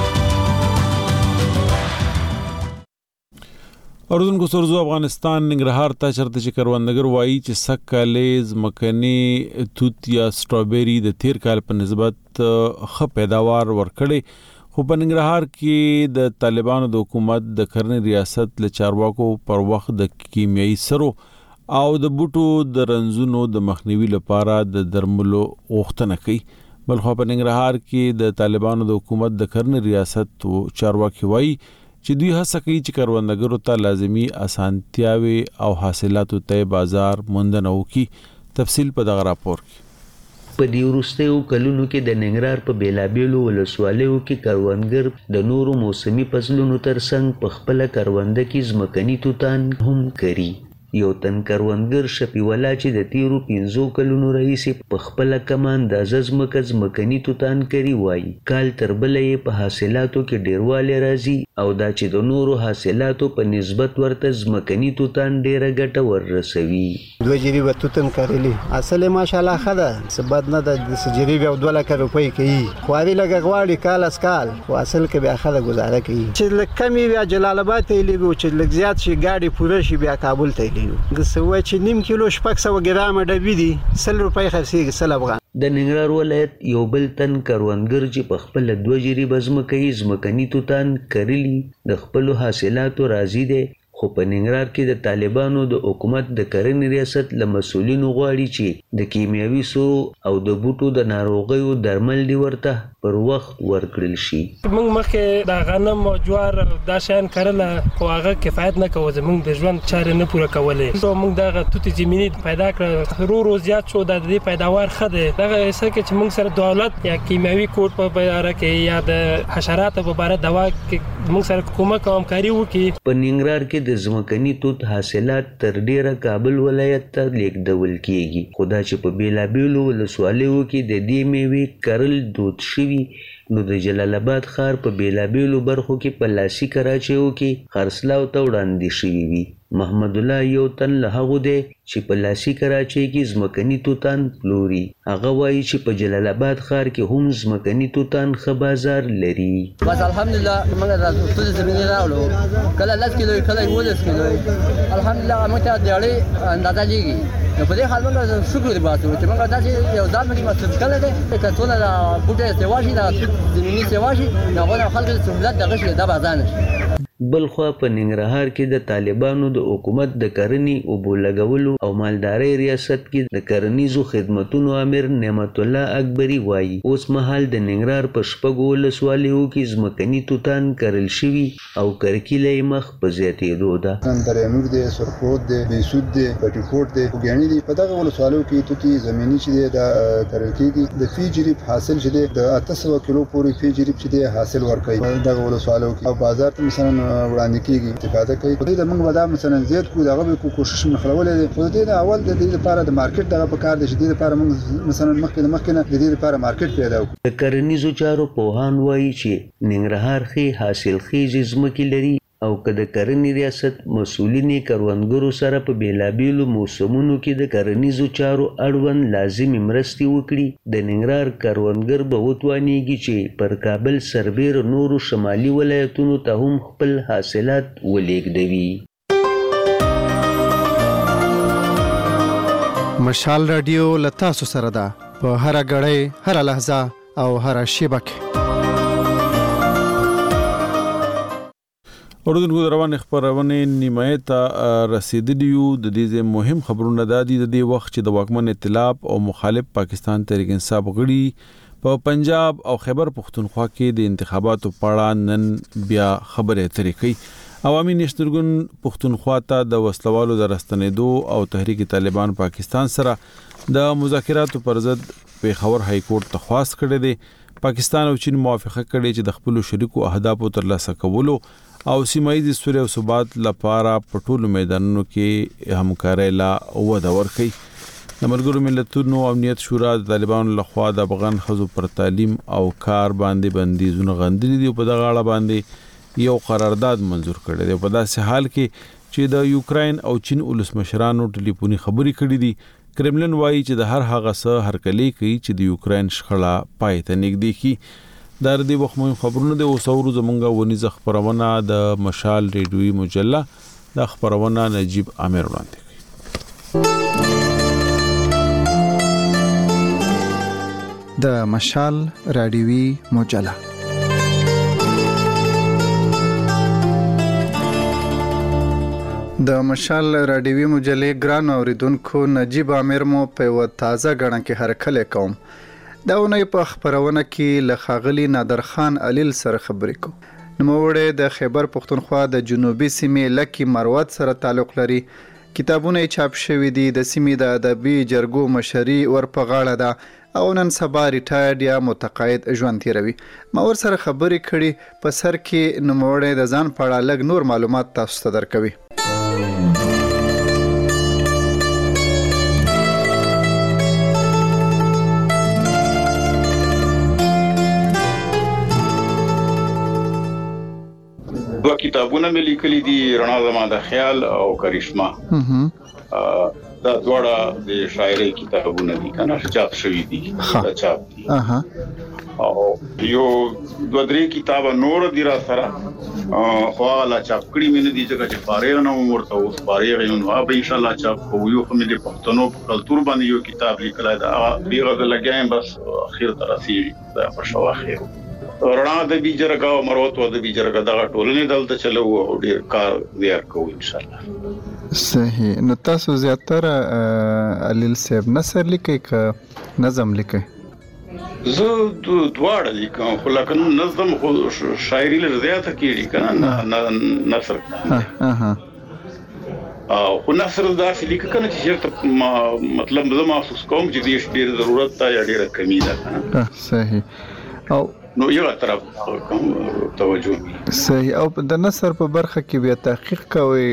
اردن کو سرزو افغانستان ننګرهار ته چرته چې کروندګر وایي چې سکالیز مکنی توت یا سټرابری د تیر کال په نسبت ښه پیداوار ورکړي، خو په ننګرهار کې د طالبانو د حکومت د کرنې ریاست له چارواکو پر وخت د کیمیاوي سرو او د بوټو د رنځونو د مخنیوي لپاره د درملو غوښتنه کوي. بلخو په ننګرهار کې د طالبانو د حکومت د کرنې ریاست چارواکي وایي چې دوی هڅه کوي چې کروندګرو ته لازمي اسانتیاوي او حاصلاتو ته بازار موندنه وکړي. تفصیل په دغه راپور کې. په دې وروستیو کلونو کې د ننګرهار په بیلابیلو ولسوالیو کې کروندګر د نورو موسمي فصلونو ترڅنګ په خپله کرونده کې ځمکني توتان هم کري. یو تن کروندګر شفیع الله چې د تیرو پنځو کلونو راهیسې په خپله کمه اندازه ځمکه ځمکني توتان کري وایي کال تر بله یې په حاصلاتو کې ډیروالی راځي او دا چې د نورو حاصلاتو په نسبت ورته ځمکني توتان ډیره ګټه وررسوي. دوه جریبه توتن کرلی اصل یې ماشاءالله ښه ده، څه بد نه ده. د څه جریبې او دوه لکه روپۍ کوي، خواري لږه غواړي کال از کال، خو اصل کې بیا ښه ده، ګزاره کوي. چې لږ کم وي بیا جلال آباد ته یې لیږو، چې لږ زیات شي ګاډي پوره شي بیا کابل ته یې لیږو. څه وایي چې نیم کیلو شپږ سوه ګرامه ډبي دي سل روپۍ خرڅېږي، سل افغان. د ننګرهار ولایت یو بل تن کروندګر چې په خپله دوه جریبه ځمکه یې ځمکني توتان کرلي د خپلو حاصلاتو راضي دی، خو په ننګرهار کې د طالبانو د حکومت د کرنې ریاست له مسؤلینو غواړي چې د کیمیاوي سرو او د بوټو د ناروغیو درمل دې ورته پر وخت ورکړل شي. موږ مخکې د غنم او جوار دا شیان کرله، خو هغه کفایت نه کوه، زموږ د ژوند چارې نه پوره کولې. نو موږ دغه توتې زمیني پیدا کړه، ورو ورو زیات شو، د دې پیداوار ښه دی. دغه څه کې چې موږ سره دولت یا کیمیاوي کوډ په باره کې یا د حشراتو په باره دوا کې موږ سره کومک او همکاري وکړي. په ننګرهار کې د ځمکني توت حاصلات تر ډیره کابل ولایت ته لیږدول کیږي، خو دا چې په بیلابیلو ولسوالیو کې د دې میوې کرل دود شوي، نو د جلال آباد ښار په بیلابیلو برخو کې په لاسي کراچیو کې خرڅلاو ته وړاندې شوي وي. محمد الله یو تن له هغو دی چې په لاسي کراچۍ کې ځمکني توتان پلوري. هغه وایي چې په جلال آباد ښار کې هم ځمکني توتان ښه بازار لري. بس الحمدلله موږ د ټولې زمینې راوړو، کله لس کیلو کله یولس کیلو، الحمدلله موږ ته د اړې اندازه لګي. نو په دې حال موږ شکر وباسو چې موږ داسې یو ځان باندې مسؤل کړی دی که څونه د بوټي سیوا شي، د زمینې سیوا شي، د هغو نه خلکو ته سهولت دغه شي دا به ازانه شي. بلخوا په ننګرهار کې د طالبانو د حکومت د کرنې اوبو لګولو او مالدارۍ ریاست کې د کرنیزو خدمتونو امیر نعمت الله اکبري وایي اوس مهال د ننګرهار په شپږو ولسوالیو کې ځمکني توتان کرل شوي او کرکیله یې مخ په زیاتېدو ده. درینور دی، سرخود دی، بیسود دی، پټي کوټ دی، وګیاني دی. په دغه ولسوالیو کې توتي زمیني چې دی د کرل کېږي، د فی جریب حاصل چې دی د اته سوه کیلو پورې فی جریب چې دی حاصل ورکوي په دغه ولسوالیو کې، او بازار ته مثلا وړاندې کیږي، استفاده کوي. په دې د موږ ودا مثلا زیات کو دغه به کوشش من خلولې دي، خو دې د اول د دې لپاره د مارکیټ دغه په کار دي چې دې لپاره موږ مثلا مخکې مخکې د دې لپاره مارکیټ پیدا وکړو. د کرنیزو چارو پوهان وایي چې ننګرهار ښې حاصلخیزې ځمکې لري او که د کرنې ریاست مسؤلینې کروندګرو سره په بیلابیلو موسمونو کې د کرنیزو چارو اړوند لازمي مرستې وکړي، د ننګرهار کروندګر به وتوانیږي چې پر کابل سربیره نورو شمالي ولایتونو ته هم خپل حاصلات ولیږدوي. مشال رادیو له تاسو سره ده په هره ګړۍ، هره لحظه او هره شیبه کې. اوردونکو روان خبرونه نیمه ته رسیدلیو د دې مهم خبرونه د دې وخت چې د واکمن ائتلاف او مخالف پاکستان تحریک انصاف غړي په پنجاب او خیبر پختونخوا کې د انتخاباتو په اړه نن بیا خبره اترې کوي. عوامي نشترګون پختونخوا ته د وسلوالو د راستنېدو او تحریک طالبان پاکستان سره د مذاکراتو پر ضد پیښور های کورټ ته خواست کړی دی. پاکستان او چین موافقه کړې چې د خپل شریکو اهدافو ترلاسه کولو او سیمایي سولې او ثبات لپاره په ټولو میدانونو کې همکاري لا وده ورکړي. د ملګرو ملتونو امنیت شورا د طالبانو لخوا د افغان ښځو پر تعلیم او کار باندې بندیزونه غندلي دي او په دغه اړه باندې یو قرارداد منزور کړی دی. په داسې حال کې چې د یوکرين او چین ولسمشرانو ټلیفوني خبرې کړې دي. کرملن وایي چې د هر هغه څه هرکلی کوي چې د یوکرين شخړه پای ته نږدې کی. در دې وخت مهم خبرونه د اوسورو زمونږه ونیزه خبرونه د مشال ریډیوي مجله د خبرونه نجیب امیر وړاندې کوي. د مشال ریډیوي مجله د مشال رادیوي مجلې ګران اوریدونکو نجیب امیر مو په یو تازه غړن کې هرکله کوم. دا ونې په خبرونه کې لخاغلی نادر خان علیل سره خبرې کو. نوموړی د خیبر پختونخوا د جنوبي سیمې لکی مروت سره تعلق لري. کتابونه چاپ شوي دي. د سیمې د ادبي جرګو مشري ور په غاړه ده او نن سبا ریټایرډ یا متقاعد ژوند تیروي. ما ور سره خبرې کړي په سر کې نوموړی د ځان په اړه لږ نور معلومات تاسو ته درکوي. دو کتابونه مې لیکلي دي، رڼا زما د خیال او کرشما. دا دواړه د شاعرۍ کتابونه دي کنه چې چاپ شوي دي. دا چاپ دي. او یو دوه درې کتابه نور دي را سره خو لا چاپ کړي مې نه دي چې چې فارغ نه ورته اوس فارغ یم نو به ان شاء الله چاپ کوو. یو هم د پښتنو په کلتور باندې یو کتاب لیکلای دا بیغه لګایم بس اخر تر رسیږي دا په شوا خیر. رڼا د بیجرګه او مروت د بیجرګه دغه ټولنې دلته چلو او ډیر کار ویار کوو ان شاء الله. صحیح. نو تاسو زیاتره علیل صاحب نثر لیکي ک نظم لیکي؟ زه دواړه لیکم خو لکه نظم خو شاعري لږ زیاته کیږي کنه نثر. اها او خو نثر داسې لیکه کنه چې چېرته مطلب زه محسوس کوم چې دې ډېر ضرورت ته یا ډېره کمی ده کنه. صحیح. او نو یو طرف توجه. صحیح. او د نثر په برخه کې بیا تحقیق کوي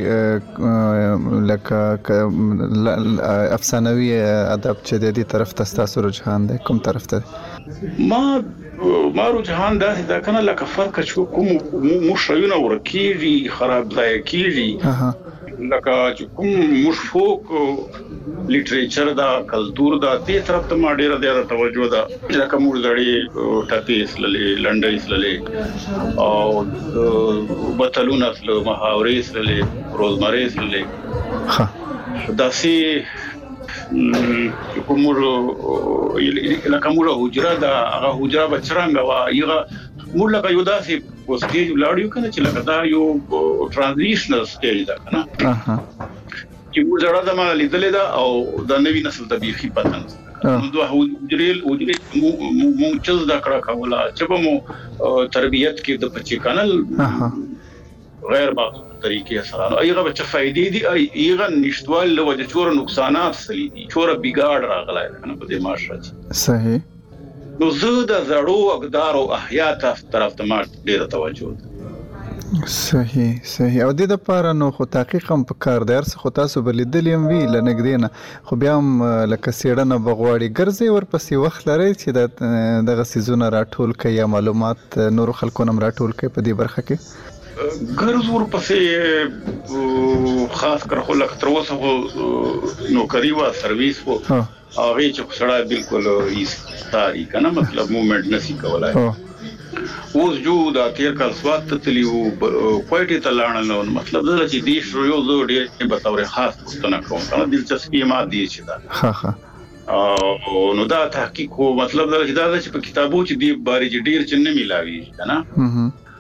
لکه افسانوي ادب چې د دې طرف ته تاسو رجحان دی کوم طرف ته؟ ما ما رجحان داسې دا کنه لکه فرق چې کوم مشرونه ورکیږي خراب ځای کیږي لکه چې کوم مشفوق لیټریچر دا کلتور دا دې طرف ته ما ډیره ډیره توجه ده. لکه موږ زړې ټاپي اسللې لنډۍ اسللې او بتلونه اسلو محاورې اسللې روزمره اسللې ها داسي کوم لکه موږ حجره دا هغه حجره بچرانګه وا یغه موږ لکه یو داسي په سټیج ولاړیو کنه چې لکه دا یو ټرانزیشنل سټیج ده کنه. اها چې موږ زړه د ما لیدلې ده او د نوی نسل ته بيخي پاتن نو دوه حجرې حجرې مو چې دا کړه کوله چې په مو تربيت کې د بچی کانل غیر با طریقې سره نو ایغه بچ فائدې دي ایغه نشټوال له وجه چور نقصانات سلی دي چور بیګاړ راغلای کنه په دې معاشره. صحیح. نو زه د زړو اقدار او احیات طرف ته ما ډیره توجه ده. صحیح صحیح. او د لپاره نو خو تحقیق هم په کار دی ارڅ خو تاسو بلیدلیم وی لنګدې نه خو بیا هم لکه سیړنه بغواړي ګرځي ورپسې وخت لري چې د دغه سيزونه راټول کړي یا معلومات نور خلکو نم راټول کړي په دې برخه کې ګرځ ورپسې خاص کر خو لکه تر اوسه نوکری وا سرویس وو هغه چې سړی بالکل ایستاري کنه مطلب موومېنټ نسی کولای. اوس جو دا تیر کال سوات ته تلیو کوټه ته لاړل نو مطلب دا چې دیش یو زو ډېر په تور خاص پښتنه کوم کنه دلچسپي ما دی چې دا ها ها او نو دا تحقیق خو مطلب دا چې دا چې په کتابو چې دی باري ډېر چې نه ملاوي کنه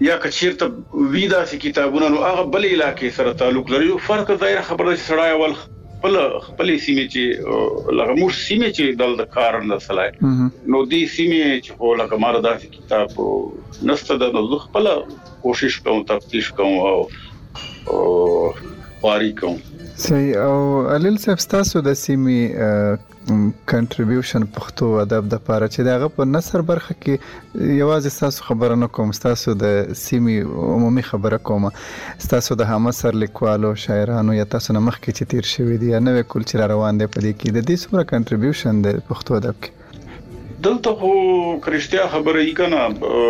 یا کچیرته ویدا سي کتابونه نو هغه بل علاقې سره تعلق لري. فرق ظاهر خبره سړی اول خپل خپل سیمه چې لکه موږ سیمه چې دل کار نه سلای نو دی سیمه چې په لکه مار داسې کتاب نسته د نو خپل کوشش کوم تفتیش کوم او واری کوم. صحیح. او علیل صاحب تاسو د سیمه کنټریبیوشن پښتو ادب د پاره چې دغه په نثر برخه کې یوازې تاسو خبره نه کوم، تاسو د سیمه عمومي خبره کوم، تاسو د همسر لیکوالو شاعرانو یا تاسو نه مخکې چې تیر شوی دی یا نوې کول چې روان دی په دې کې د دې څومره کنټریبیوشن د پښتو ادب کې؟ دلته خو کرشتیا خبره یې کنه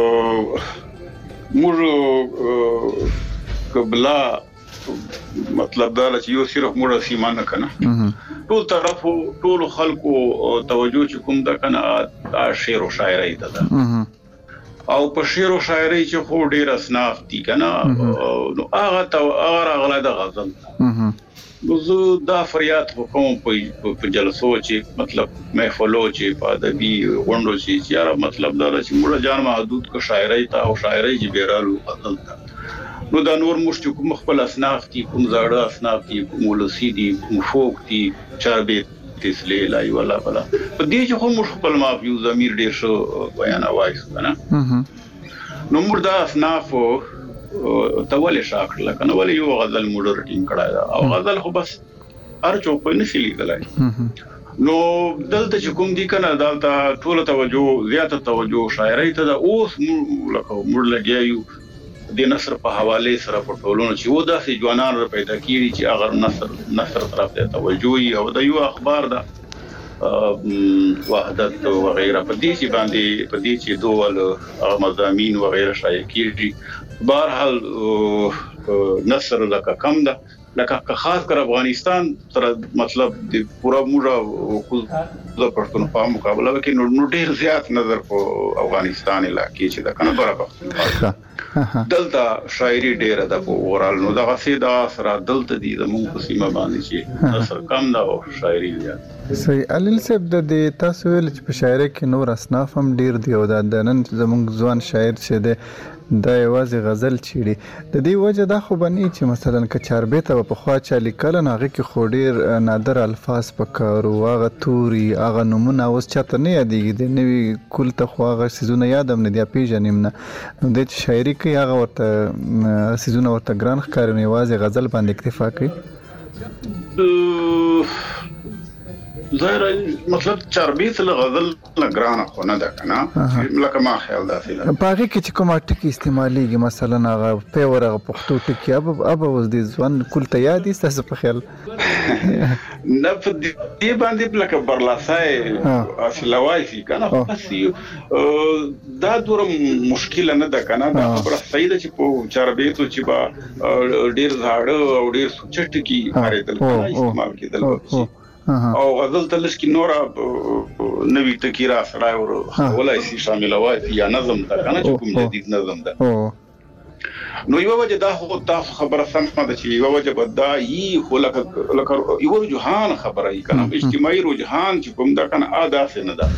موږ قبلا مطلب دا چې یو صرف موږ سیمه نه کنه ټول طرف ټول خلکو توجه چې کوم دا کنه شعر او شاعري ده او په شعر او شاعري چې خو ډیر اسناف دي کنه نو هغه ته هغه غلا د غزل زه دا فریاد کوم په جلسو چې مطلب محفلو چې په ادبي غونډو چې یاره مطلب دا چې موږ جان محدود کو شاعري ته او شاعري چې بیرالو غزل ته نو دا نور مشت کوم خپل اسناف دي کوم زړه اسناف دي کوم ولسی دي کوم فوق دي چاربه تسلی لای ولا ولا په دې چې خو مش خپل مافیو ضمیر ډیر شو بیان وایس کنه نو موږ دا اسناف تول شاکر لکنه ولې یو غزل موږ رټینګ کړای دا او غزل خو بس هر چوک په نشي لیکلای نو دلته چې کوم دي کنه دلته ټول توجه زیاته توجه شاعري ته دا اوس لکه موږ لګیایو د نثر په حواله سره په ټولونو چې و داسې ځوانان را پیدا کیږي چې هغه نثر نثر طرف ته توجه او د یو اخبار ده وحدت او غیره په دې چې باندې په دې چې دوه مضامین او غیره شایع کیږي. بهرحال نثر لکه کم ده لکه خاص کر افغانستان تر مطلب د پورا موږ د پښتونخوا مقابله کې نو ډیر زیات نظر په افغانستان علاقې چې د کنه برابر دلته شاعري ډیره ده په اورال نو دغه سیدا سره دلته دي زموږ په سیمه باندې چې نثر کم ده او شاعري زیات. صحیح. علیل صاحب د تاسو ویل چې په شاعري کې نور اصناف هم ډیر دي او د نن زموږ ځوان شاعر چې ده دا یوازې غزل چیړي د دې وجه دا خو بني چې مثلا ک چاربه ته په خوا چا لیکل نه هغه کې خو ډیر نادر الفاظ پکار او هغه توري هغه نمونه اوس چاته نه یادېږي د نوې کول ته خو هغه سيزونه یادم نه دی پیژنیم نه نو د شاعري کې هغه ورته سيزونه ورته ګران ښکاري نو یوازې غزل باندې اکتفا کوي. ظاهر مطلب چربیت غزل لګرانه خو نه ده کنه لکه ما خیال دا فی الحال باقي کې چې کوم ټکی استعماليږي مثلا هغه په ورغه پښتو ټکی اب اب اوس دي ځوان کول ته یاد دي تاسو په خیال نه په دې باندې لکه برلاسای اصلوای فی کنه بس دا دور مشکل نه ده کنه دا خبره صحیح ده چې په چربیت چې با ډیر زاړه او ډیر سوچټ کی اړیدل استعمال کېدل او غزل تلش کی نورا نوی ټکی را سره ولای شي شامل وای یا نظم تا کنه چې کوم جدید نظم ده نو یو وجه دا خو تاسو خبره سمه ده چې یو وجه بدا یي خو لکه لکه یو رجحان خبره ای کنه اجتماعي رجحان چې کوم دا کنه ادا څه نه ده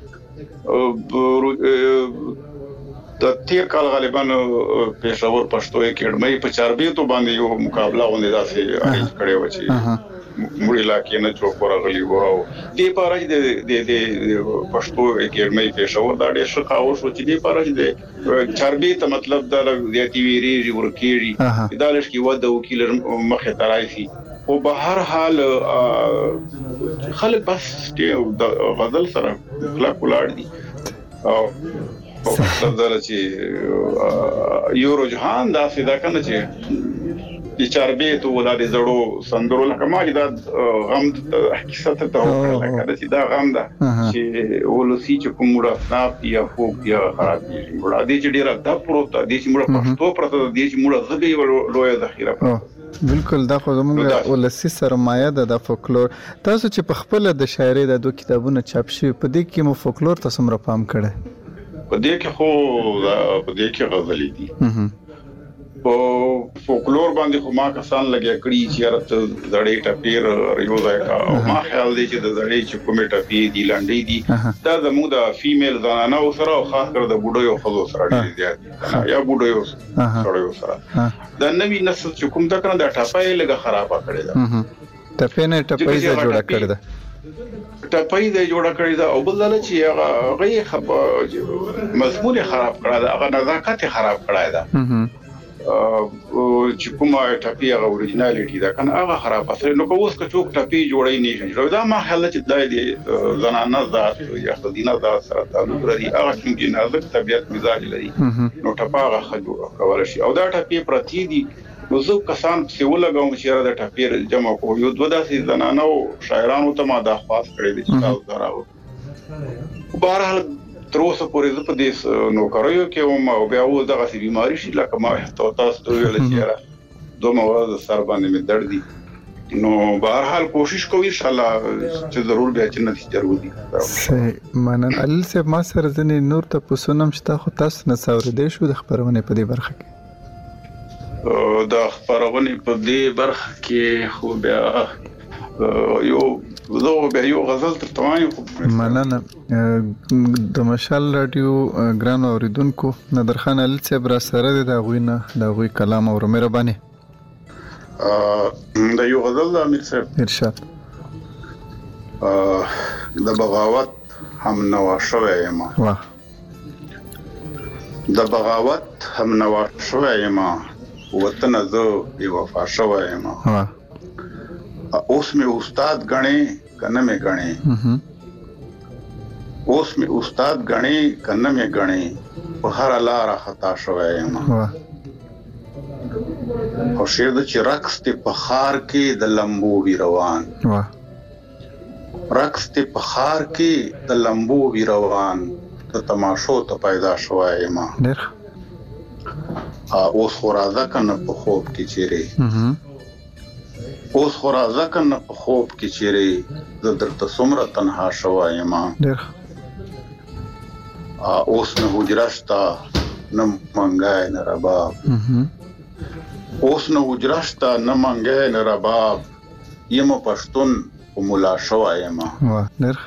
د تیر کال غالبا پېښور پښتو اکیډمي په چاربې تو باندې یو مقابله غونډه داسې اړین کړي و چې مړی لاکې نه جوړ کورغلی وو او دې پاره د د پښتو اکیډمي پېښور دا ډېر ښه کاوه شو چې دې پاره د چاربې ته مطلب دا زیاتی ویریږي ورکیږي دا لږ کې وده وکیل مخه ترایسي او په هر حال خلک بس د غزل سره کلا کولاړ دي او په مطلب دا چې یو رجحان دا سیدا کنه چې د چاربې ته ولا د زړو سندرو لکه ما دا غم حقیقت ته وکړه چې دا غم ده چې ولسی چې کوم مرافناف یا فوق یا خراب دي وړا دي چې ډیره د پروت دي چې موږ پښتو پرته دي چې موږ زبې لوی ذخیره بالکل دا خو زموږ ولسی سرمایه ده د فولکلور. تاسو چې په خپل د شاعري د دوه کتابونه چاپ شوي په دې کې مو فولکلور تاسو مر پام کړه په دې کې خو په دې کې غزلې دي په فولکلور باندې خو ما کسان لګیا کړی چې راته زړې ټپیر یو ځای کا او ما خیال دی چې د زړې چې کومه ټپی دی لاندې دي دا زموږ د فیمیل زنانه او سره او خاص کر د بوډو یو خلکو سره ډیر زیات یا بوډو یو سره یو سره د نوی نسل چې کوم دا کنه د ټاپای لګه خرابه کړی دا ټپې نه ټپې ځای جوړه کړی دا ټپای ځای جوړه کړی دا او بل دا چې هغه مضمون خراب کړی دا هغه نزاکت خراب کړی دا چې کومه ټاپی هغه اوریجنالټی دا کنه هغه خراب اثر نو کوس که څوک ټاپی جوړی نه شي دا ما حالت چې دای دی زنانه ذات یا خدینه ذات سره تعلق لري هغه چې نازک طبيعت مزاج لري نو ټاپا هغه خجوړه کول شي او دا ټاپی پرتی دي نو زه کسان څه ولګوم چې را د ټاپی جمع کو یو دوه داسې زنانه او شاعرانو ته ما دا خاص کړی دي چې تاسو دراو بهرحال تر اوسه پورې زه په دې نو کاریو کې هم او بیا و دغه سي بيماري شي لکه ما ته تاسو ته ویل چې را دوه مواد سر باندې مې درد دي نو بهرحال کوشش کوو ان شاء الله چې ضرور به چې نتیجه ورودي منن علي صاحب ما سره ځنې نور ته پوسونم شته خو تاسو نه څاورې شو د خبرونه په دې برخه کې د خبرونه په دې برخه کې خو بیا یو زه به یو غزل تر توانې مننه د مشال رادیو ګران اوریدونکو نادر خان علي صاحب را سره د غوینه د غوي کلام او مهرباني ا د یو غزل د امیر صاحب ارشاد ا د بغاوت هم نوا شوه ما واه د بغاوت هم نوا شوه ما وطن زه بي وفا شوه ما واه اوس می استاد غني کنه می غني اوس می استاد غني کنه می غني په هر لار خطا شوه ما او شیر د چرکس ته په خار کې د لمبو وی روان واه رقص ته په خار کې د لمبو وی روان ته تماشو ته پیدا شوه ما ډېر اوس خورازه کنه په خوب کې چیرې اوس خورازه کنه په خوب کې چیرې زه درته څومره تنها شوه ما ډېر اوس نه حجرشتا نه منګای نه رباب اوس نه حجرشتا نه منګای نه رباب یم پښتون په مولا شوه ما واه ډېر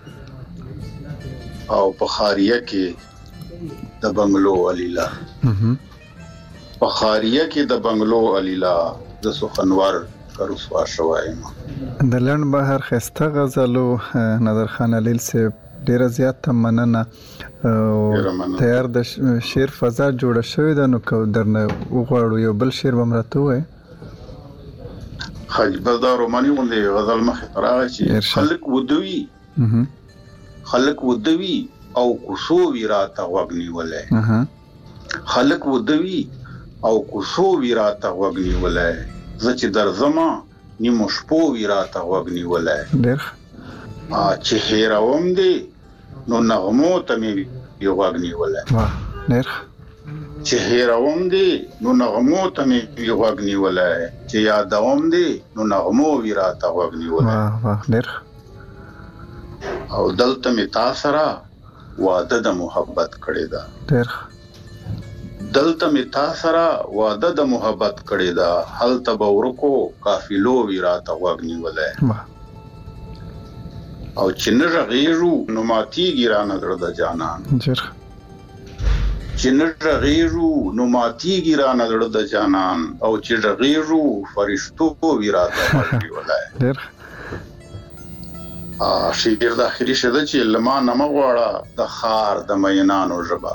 او په خاریه کې د بنگلو علیلا په خاریه کې د بنگلو علیلا د سخنور رسوا شوای ما د لند بهر خسته غزلو نادر خان علي صاحب ډیر زیات مننه تیار د شعر فضا جوړه شوې ده نو کو درنه وغواړو یو بل شعر بمرته وای حج بدا روماني غوندې غزل مخه تراغه چې خلق ودوي خلق ودوي او کوسو ویراته وغنی ولای خلق ودوي او کوسو ویراته وغنی ولای زه چې درځم نیمو شپو ویراته وغنی ولای ډېر ا چې هیروم دی نو نغمو ته مې یو وغنی ولای واه ډېر چې هیروم دی نو نغمو ته مې یو وغنی ولای چې یادوم دی نو نغمو ویراته وغنی ولای واه واه ډېر او دلته مې تاسو را واده د محبت کړی دا ډېر دلته می تاسو را واده د محبت کړی دا حل تب ورکو قافلو ویراته وغنی ولای او چې نه غیرو نو ماتي ګرانه در د جانان جر چې نه غیرو نو ماتي ګرانه در د جانان او چې غیرو فرشتو ویراته وغنی ولای ډېر ا شیر د اخري شته چې لما نمغواړه د خار د مینانو ژبه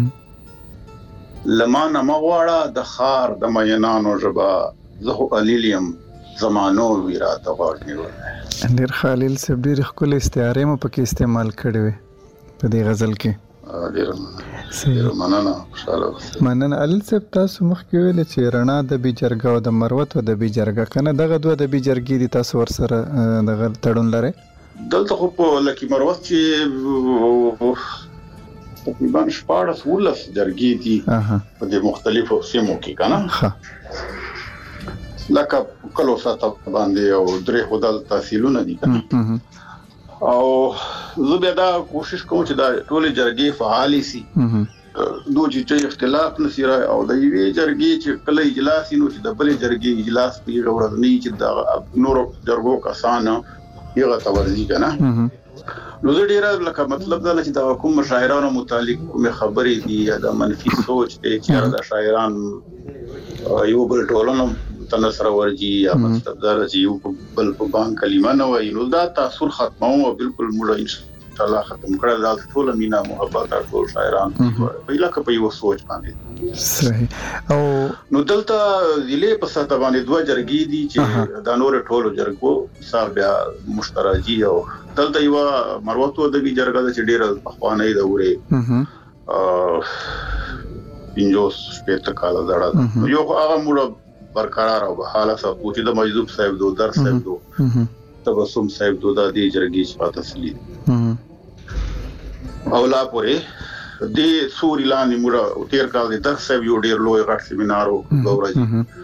لما نمغواړه د خار د مینانو ژبه زه علیم زمانو ویراته وغنی ولای ډېر خلیل صاحب ډېر خپل استعاره مو پکې استعمال کړی وي په دې غزل کې ډېر مننه خوشاله مننه علي صاحب تاسو مخکې ویل چې رڼا د بي جرګه او د مروت د بي جرګه کنه دغه دوه د بي جرګې دي تاسو ور سره دغه تړون لري دلته خو په لکه مروت چې تقریبا شپاړس ولس جرګې دي په دې مختلفو سیمو کې کنه لکه کلو ساته باندې او درې خدای تحصیلونه دي کنه او زه به دا کوشش کوم چې دا ټول جرګې فعالي سي دوه چې اختلاف نصيره او د یوې جرګې چې کله اجلاس نو چې د بلې جرګې اجلاس په ورځنی چې د نورو جرګو کسانه یو تورزی کنه نو زه ډیره لکه مطلب دا چې د حکومت مشاعرانو متعلق کوم خبرې دي یا د منفي سوچ دي چې د شاعران یو بل ټولنه تنصر ورجی یا مطلب دا چې یو بل په بان کلمه نه وایي نو دا تاثیر ختمو او بالکل موږ الله ختم کړل دا ټول مینا محبت او ټول شاعران په لکه په یو سوچ باندې صحیح او نو دلته ضلع په ساته باندې دوه جرګې دي چې د نور ټولو جرګو حساب بیا مشترکي او دلته یو مروتو د وی جرګه چې ډیره پخوانی د وره ا پینځوس شپږ کال زړه یو هغه موږ برقرار او حاله سره پوښتنه د مجذوب صاحب دو در صاحب دو تبسم صاحب دو د دې جرګې چې تفصیلی او لا پورې د سوري لاندې موږ تیر کال د درس صاحب یو ډیر لوی غټ سیمینار وګورای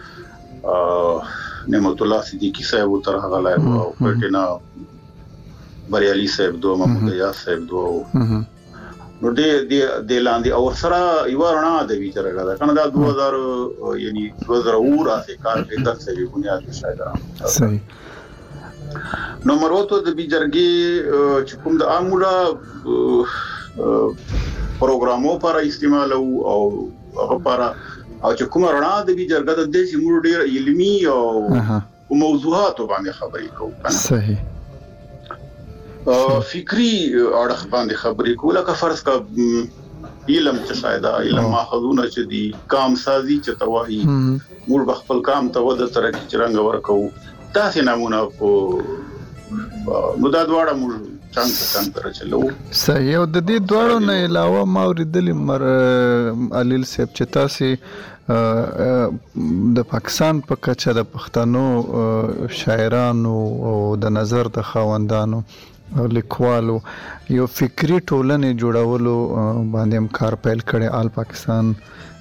ا نعمت الله صدیقی صاحب تر هغه لای او پټینا بریالي صاحب دو محمود یاس صاحب دو نو د د لاندې او سره یو رڼا د وی جرګه دا کنه دا دوه هزار یعنی دوه هزار اور اسه کار په درس صاحب بنیاد شاید صحیح نو مروتو د بي جرګي چې کوم د اموره پروګرامو پر استعمال او هغه پر او چې کوم رڼا د بي جرګه د دې چې موږ ډېر علمي او موضوعات باندې خبرې کوو صحیح فکری اړه باندې خبرې کوو لکه فرض کا علم څه شاید علم ماخذونه چې دي کام سازي چې توایي موږ خپل کام ته ود تر کې چرنګ ورکو تاسو نمونه کو نو دا دواړه موږ څنګه څنګه چلو صحیح او د دې دواړو نه علاوه ما ورېدل مر علل سپ چې تاسو د پاکستان په کچه د پښتنو شاعرانو او د نظر د خواندانو او لیکوالو یو فکری ټولنې جوړولو باندې هم کار پیل کړي آل پاکستان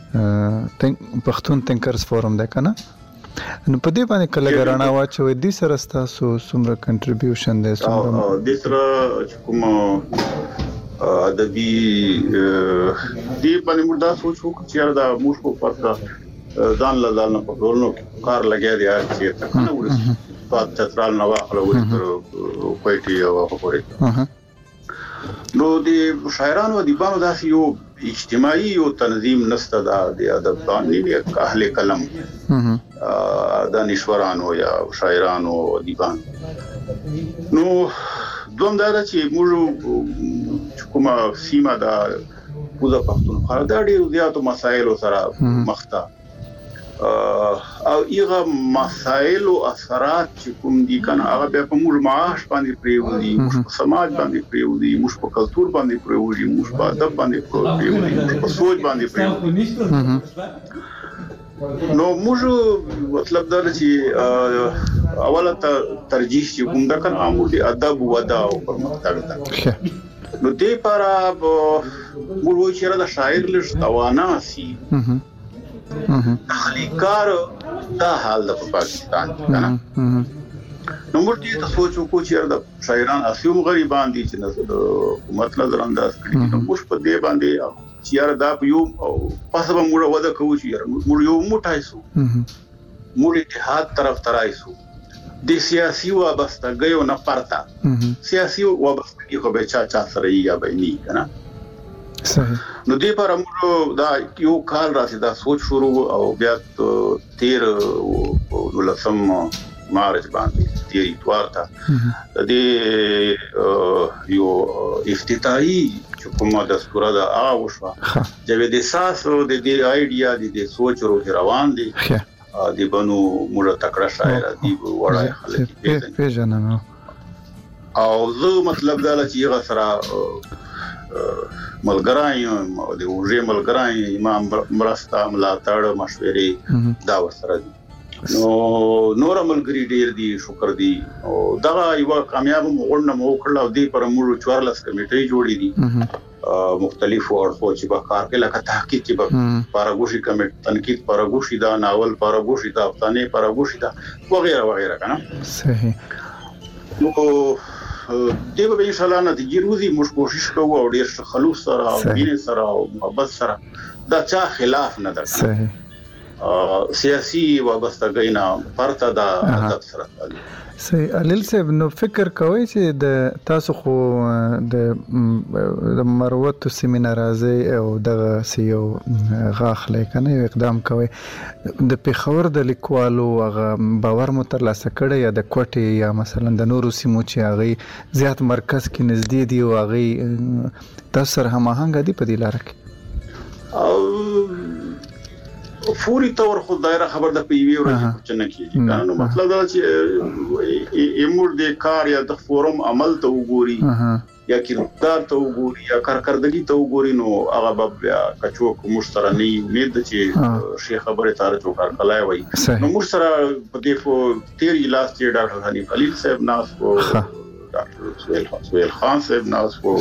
پښتون تینکرز فورم ده کنه نو په دې باندې کله غرانا واچوي د سره تاسو څومره کنټریبیوشن دی څومره د سره کوم ادبي دی باندې موږ دا سوچو چې دا موږ په پرته ځان له ځان په ټولنو کار لګیا دی چې څنګه ورسې په تطرال نو واخلو ورته کوټي او خبرې نو د شاعرانو د دیبانو داسې یو اجتماعي یو تنظیم نسته د ادب باندې اهل کلم دانشورانو یا شاعرانو دیبان نو دوم دا چې موږ کومه سیمه دا پوزا پښتونخوا دا ډېر زیاتو مسایلو سره مخ ده او ایغه مسائل او اثرات چې کوم دي کنه هغه بیا په موږ معاش باندې پریوزي موږ سماج باندې پریوزي موږ په کلچر باندې پریوزي موږ په ادب باندې پریوزي موږ په سوچ باندې پریوزي نو موږ مطلب دا چې اوله ترجیح چې کوم دا کنه موږ د ادب ودا او پرمختګ ده نو دې لپاره موږ وایو چې دا شاعر لږ توانا سي خلیکار دا حال د پاکستان کنه نو موږ دې ته سوچو کو چې دا شاعران اسیوم غریبان دي چې نو حکومت نظر انداز کړي نو موږ په دې باندې چې دا یو پاسه موږ ودا کوو چې موږ یو موټای سو موږ اتحاد طرف ترایسو د سیاسي وابستګیو نه پرتا سیاسي وابستګي خو به چا چا سره یا به نه کنه صحیح نو دې پر موږ دا یو کال راځي دا سوچ شروع او بیا تیر ولسم مارچ باندې تیر اتوار ته د یو افتتاحي کومه د سورا د اوښوا جوید احساس د دې ایډیا د سوچ روان دي د بنو موږ تکړه شاعر دي وړای خلک پیژنم او زه مطلب دا چې هغه سره ملګری او د وژې ملګری امام مرستا ملاتړ مشورې دا ورسره دي نو نور ملګری ډیر دي شکر دي او دا یو کامیاب مغړنه مو کړل او دې پر موږ چوارلس کمیټې جوړې دي مختلفو اړخو چې به کار کوي لکه تحقیق چې به پاراګوشي کمیټه تنقید پاراګوشي دا ناول پاراګوشي دا افسانه پاراګوشي دا وغیرہ وغیرہ کنه صحیح نو دیو به ان شاء الله نتیجې روزي موږ کوشش کوو او ډیر خلوص سره او مینه سره او محبت سره دا چا خلاف نه ده صحیح سیاسي وابستګۍ نه پرته دا هدف سره صحیح الیل صاحب نو فکر کوي چې د تاسو خو د مروت سیمینار راځي او دغه سیو غاخله کنه یو اقدام کوي د پیښور د لیکوالو هغه باور مو ترلاسه کړی یا د کوټې یا مثلا د نورو سیمو چې هغه زیات مرکز کې نږدې دی او هغه تاسو سره هماهنګ دي په دې لار کې فوري تور خو دایره خبر د پیوي ورځ چې نه کیږي نو مطلب دا چې ایمور د کار یا د فورم عمل ته وګوري یا کردار ته وګوري یا کارکردګي ته وګوري نو هغه بیا کچوک مشترنی امید چې شیخ خبره تار چو کار کلای وای نو مشترا په دې په تیری لاس چې ډاکټر حنیف خلیل صاحب ناس کو ډاکټر سہیل خان صاحب ناس کو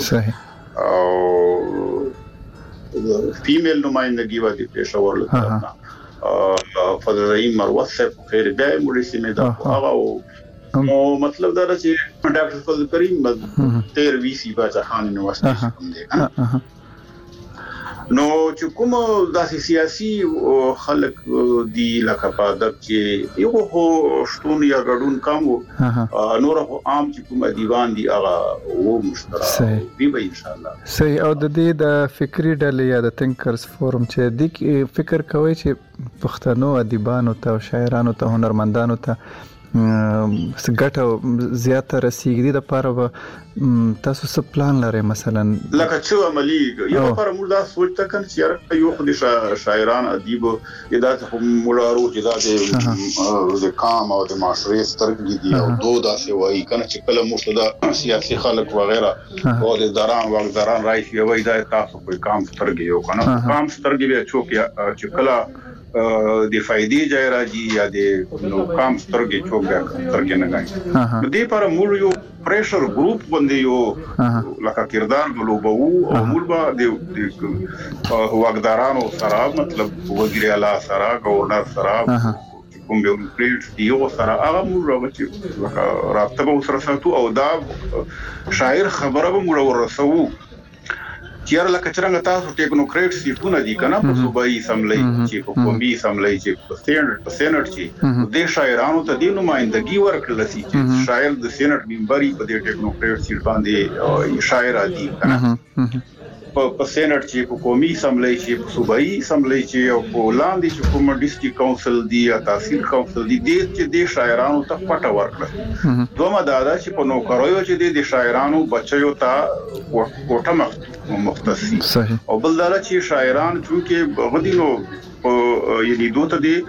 او فیمیل نمائندگی و دی پیشور لطفنا فضل رحیم مروت صاحب خیر بیائی موڑی سیمی دا آغا او مطلب دارا چی ڈاکٹر فضل کریم تیر ویسی باچا خان یونیورسٹی سکم دے گا نو چې کوم داسې سیاسي خلک دی لکه پادک چې یو هو شتون یا ګډون کامو نور هو عام چې کوم دیوان دی هغه وو مشترک دی به ان شاء الله صحیح او د دې د فکری ډلې یا د تینکرز فورم چې د فکر کوي چې پښتنو ادیبانو ته شاعرانو ته هنرمندانو ته ګټه زیاته رسیږي د لپاره تاسو څه پلان لرئ مثلا لکه چې عملی یو لپاره موږ دا سوچ تا کن چې یو خو د شاعران ادیب ادات هم مولارو چې دا د کام او د معاشري سترګې دي او دوه داسې وایي کنه چې کله موږ دا سیاسي خلک وغیرہ او د دران وغیرہ راځي وایي دا تاسو په کام سترګې یو کنه کام سترګې به چوک چې کله د فائدې ځای راځي یا د نو کام سترګې چوک بیا سترګې نه غواړي نو دې پر موږ یو پریشر ګروپ باندې یو لکه کردار غلوبو او موږ به د واګدارانو سره مطلب وزیر اعلی سره گورنر سره کوم یو پریټ دیو سره هغه موږ راوچی لکه رابطه به سره ساتو او دا شاعر خبره به موږ ورسو چیر لکه څنګه تاسو ټیکنوکریټ سیټونه دي کنه په صوبایي سملای چې په قومي سملای چې په سینټ په سینټ چې د شاعرانو ته د نمائندګي ورکړل شي چې شاعر د سینټ ممبري په دې ټیکنوکریټ سیټ باندې شاعر دي کنه په سینټ چې په قومي سملای چې په صوبایي سملای چې او په لاندې چې کوم ډیسټریکټ کونسل دی یا تحصیل کونسل دی د چې د شاعرانو ته پټه ورکړه دومره دادا چې په نوکرایو چې د شاعرانو بچیو ته کوټه مختصي او بل دا چې شاعران چې غدینو یعنی دوته دي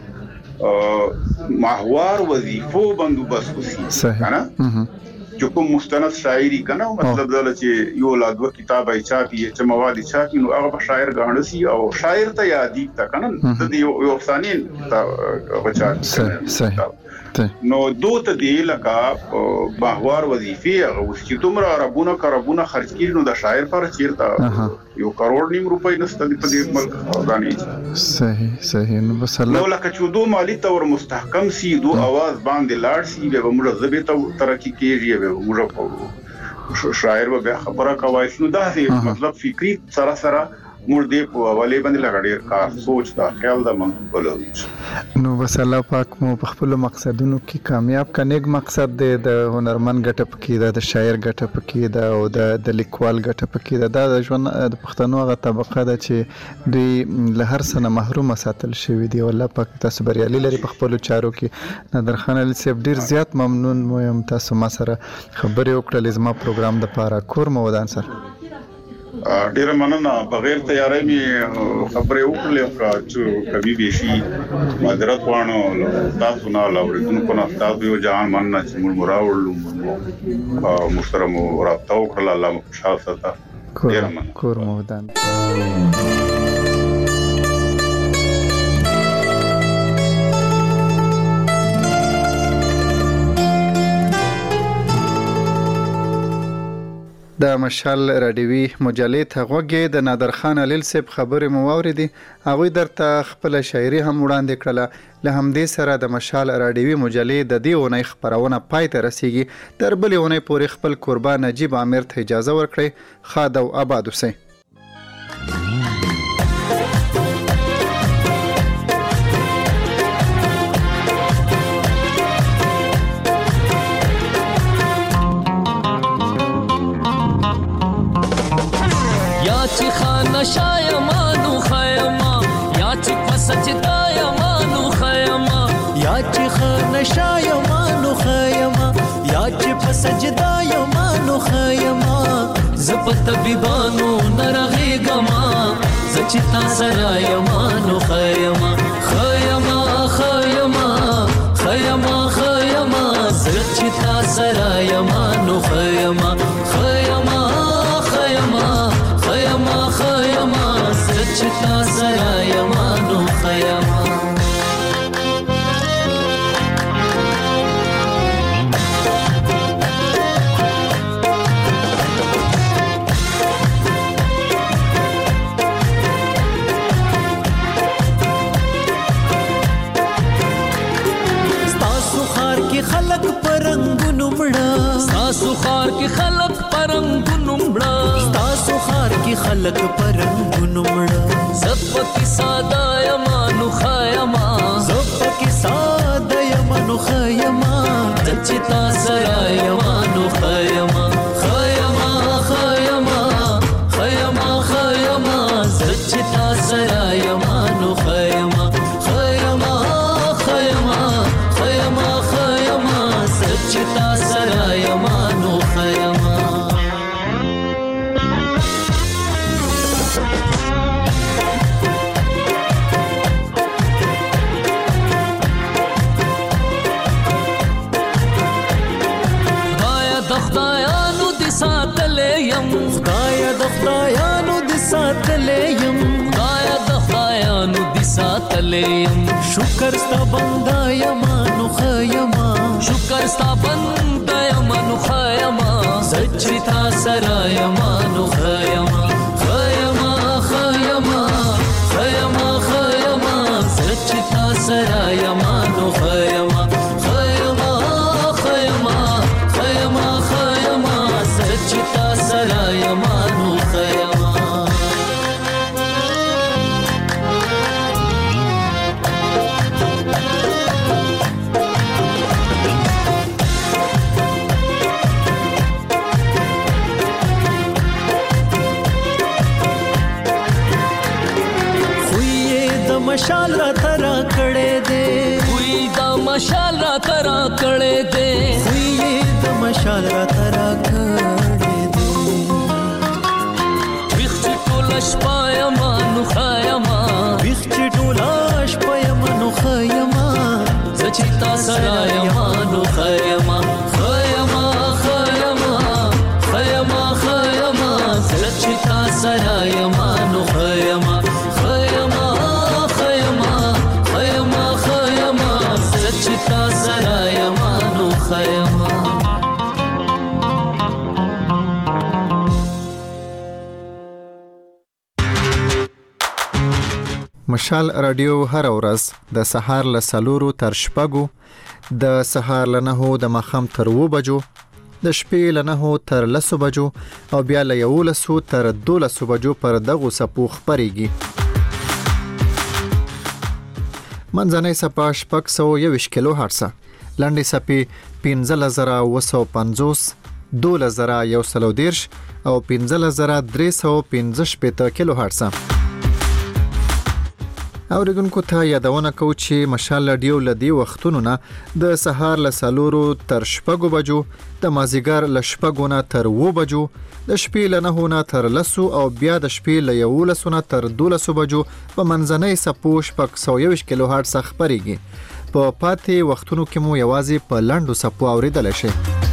محور وظیفو بندوبست وسی کنه جو کوم مستند شاعری کنه مطلب دا چې یو لا دوه کتابه چاپی چې مواد چاپی نو هغه شاعر غاڼسي او شاعر ته یادی تا کنه د یو یو افسانین تا بچا نو دوته دی لکه محور وظیفه هغه چې تمره ربونه کربونه خرج کړي نو د شاعر پر چیرته یو کروڑ نیم روپۍ نسته په دې ملک غاڼي صحیح صحیح نو بس الله نو لکه چې دوه مالی تور مستحکم سی دو आवाज باندې لاړ سی به موږ زبې ته ترقی کیږي به موږ شاعر به خبره کوي نو دا مطلب فکری سره سره موږ دې په حواله باندې لګړې کار سوچ دا خیال دا منقول نو بس الله پاک مو په خپل مقصدونو کې کامیاب کنيګ مقصد دې د هنرمن ګټه پکې د شاعر ګټه پکې دا او د لیکوال ګټه پکې دا د ژوند د پښتنو غو طبقه ده چې دوی له هر څه محروم ساتل شوی دی الله پاک تاسو بریالي لري په خپل چارو کې نادرخان علي صاحب ډیر زیات ممنون مو تاسو ما سره خبرې وکړلې زما پروګرام د پاره کور مو ودان سر ډیر مننه بغیر تیاری می خبرې وکړلې چې کبي به شي مدرت وانه تاسو نه لاوړو کو نه تاسو یو ځان مننه چې موږ مراوړو او محترم رابطه وکړل الله مو خوشاله ساته ډیر مننه کور مو ودان د مشال رادیوي مجلې ته غوږی د نادر خان لیل صاحب خبرې مو واوریدي. هغه درته خپل شاعري هم وړاندې کړله. له همدې سره د مشال رادیوي مجلې د دې اونۍ خبرونه پای ته رسیږي. تر بلې اونۍ پورې خپل کوربه نجیب عامر ته اجازه ورکړئ. خاد او آباد اوسئ. چې خانه شایمانو خیما یا چې پسجدا یمانو خیما یا چې خانه شایمانو خیما یا چې پسجدا یمانو خیما زپت بیبانو نرغی گما زچتا سرا یمانو خیما خیما خیما خیما خیما زچتا سرا یمانو خیما خیما خیما خیما خیما زچتا سرا یمانو خیما ستاسو خار کې خلق پرنګونو مړه ستاسو خار کې خلق پرنګونو مړه ستاسو خار کې خلق پرنګونو مړه زپکی ساده یمانو خیما زپکی ساده یمانو خیما دچتا سرا یمانو خیما خیما خیما خیما خیما دچتا سرا یمانو خیما خیما خیما خیما خیما دچتا سرا یمانو خیما خدایانو د ساتلې يم خدای د خدایانو د ساتلې يم خدای د خدایانو د ساتلې يم شکر ستا بندا یمانو خیما شکر ستا بندا یمانو خیما سچتا سرا یمانو خیما خیما خیما خیما خیما سچتا سرا یمانو خیما خیما خیما خیما خیما سچتا سرا یمانو خیما مشال را ترا کړه دے وی دا مشال را ترا کړه دے وی دا مشال را ترا کړه دے ویخ ټولاش پایما نو خایما ویخ ټولاش پایما نو خایما زچتا سرا یما نو خایما خایما خایما خایما خایما زچتا سرا یما نو خایما سچتا سرا یمانو خیما مشال رادیو هر ورځ د سهار له سلورو تر شپږو د سهار له نهو د ماښام تر اوو بجو د شپې له نهو تر لسو بجو او بیا له یولسو تر دولسو بجو پر دغو څپو خپرېږي. منځنۍ څپه شپږ سوه یوویشت کیلو هرټزه، لنډې څپې پنځلس زره اوه سوه پنځوس، دولس زره یو سل او دېرش او پنځلس زره درې سوه پنځه شپېته کیلو هرټزه. اوریدونکو ته یادونه کوو چې مشال رادیو له دې وختونو نه د سهار له څلورو تر شپږو بجو، د مازدیګر له شپږو نه تر اوو بجو، د شپې له نهو نه تر لسو او بیا د شپې له یولسو نه تر دولسو بجو په منځنۍ څپو شپږ سوه یوویشت کیلو هرټز خپرېږي. په پاتې وختونو کې مو یوازې په لنډو څپو اورېدلی شئ.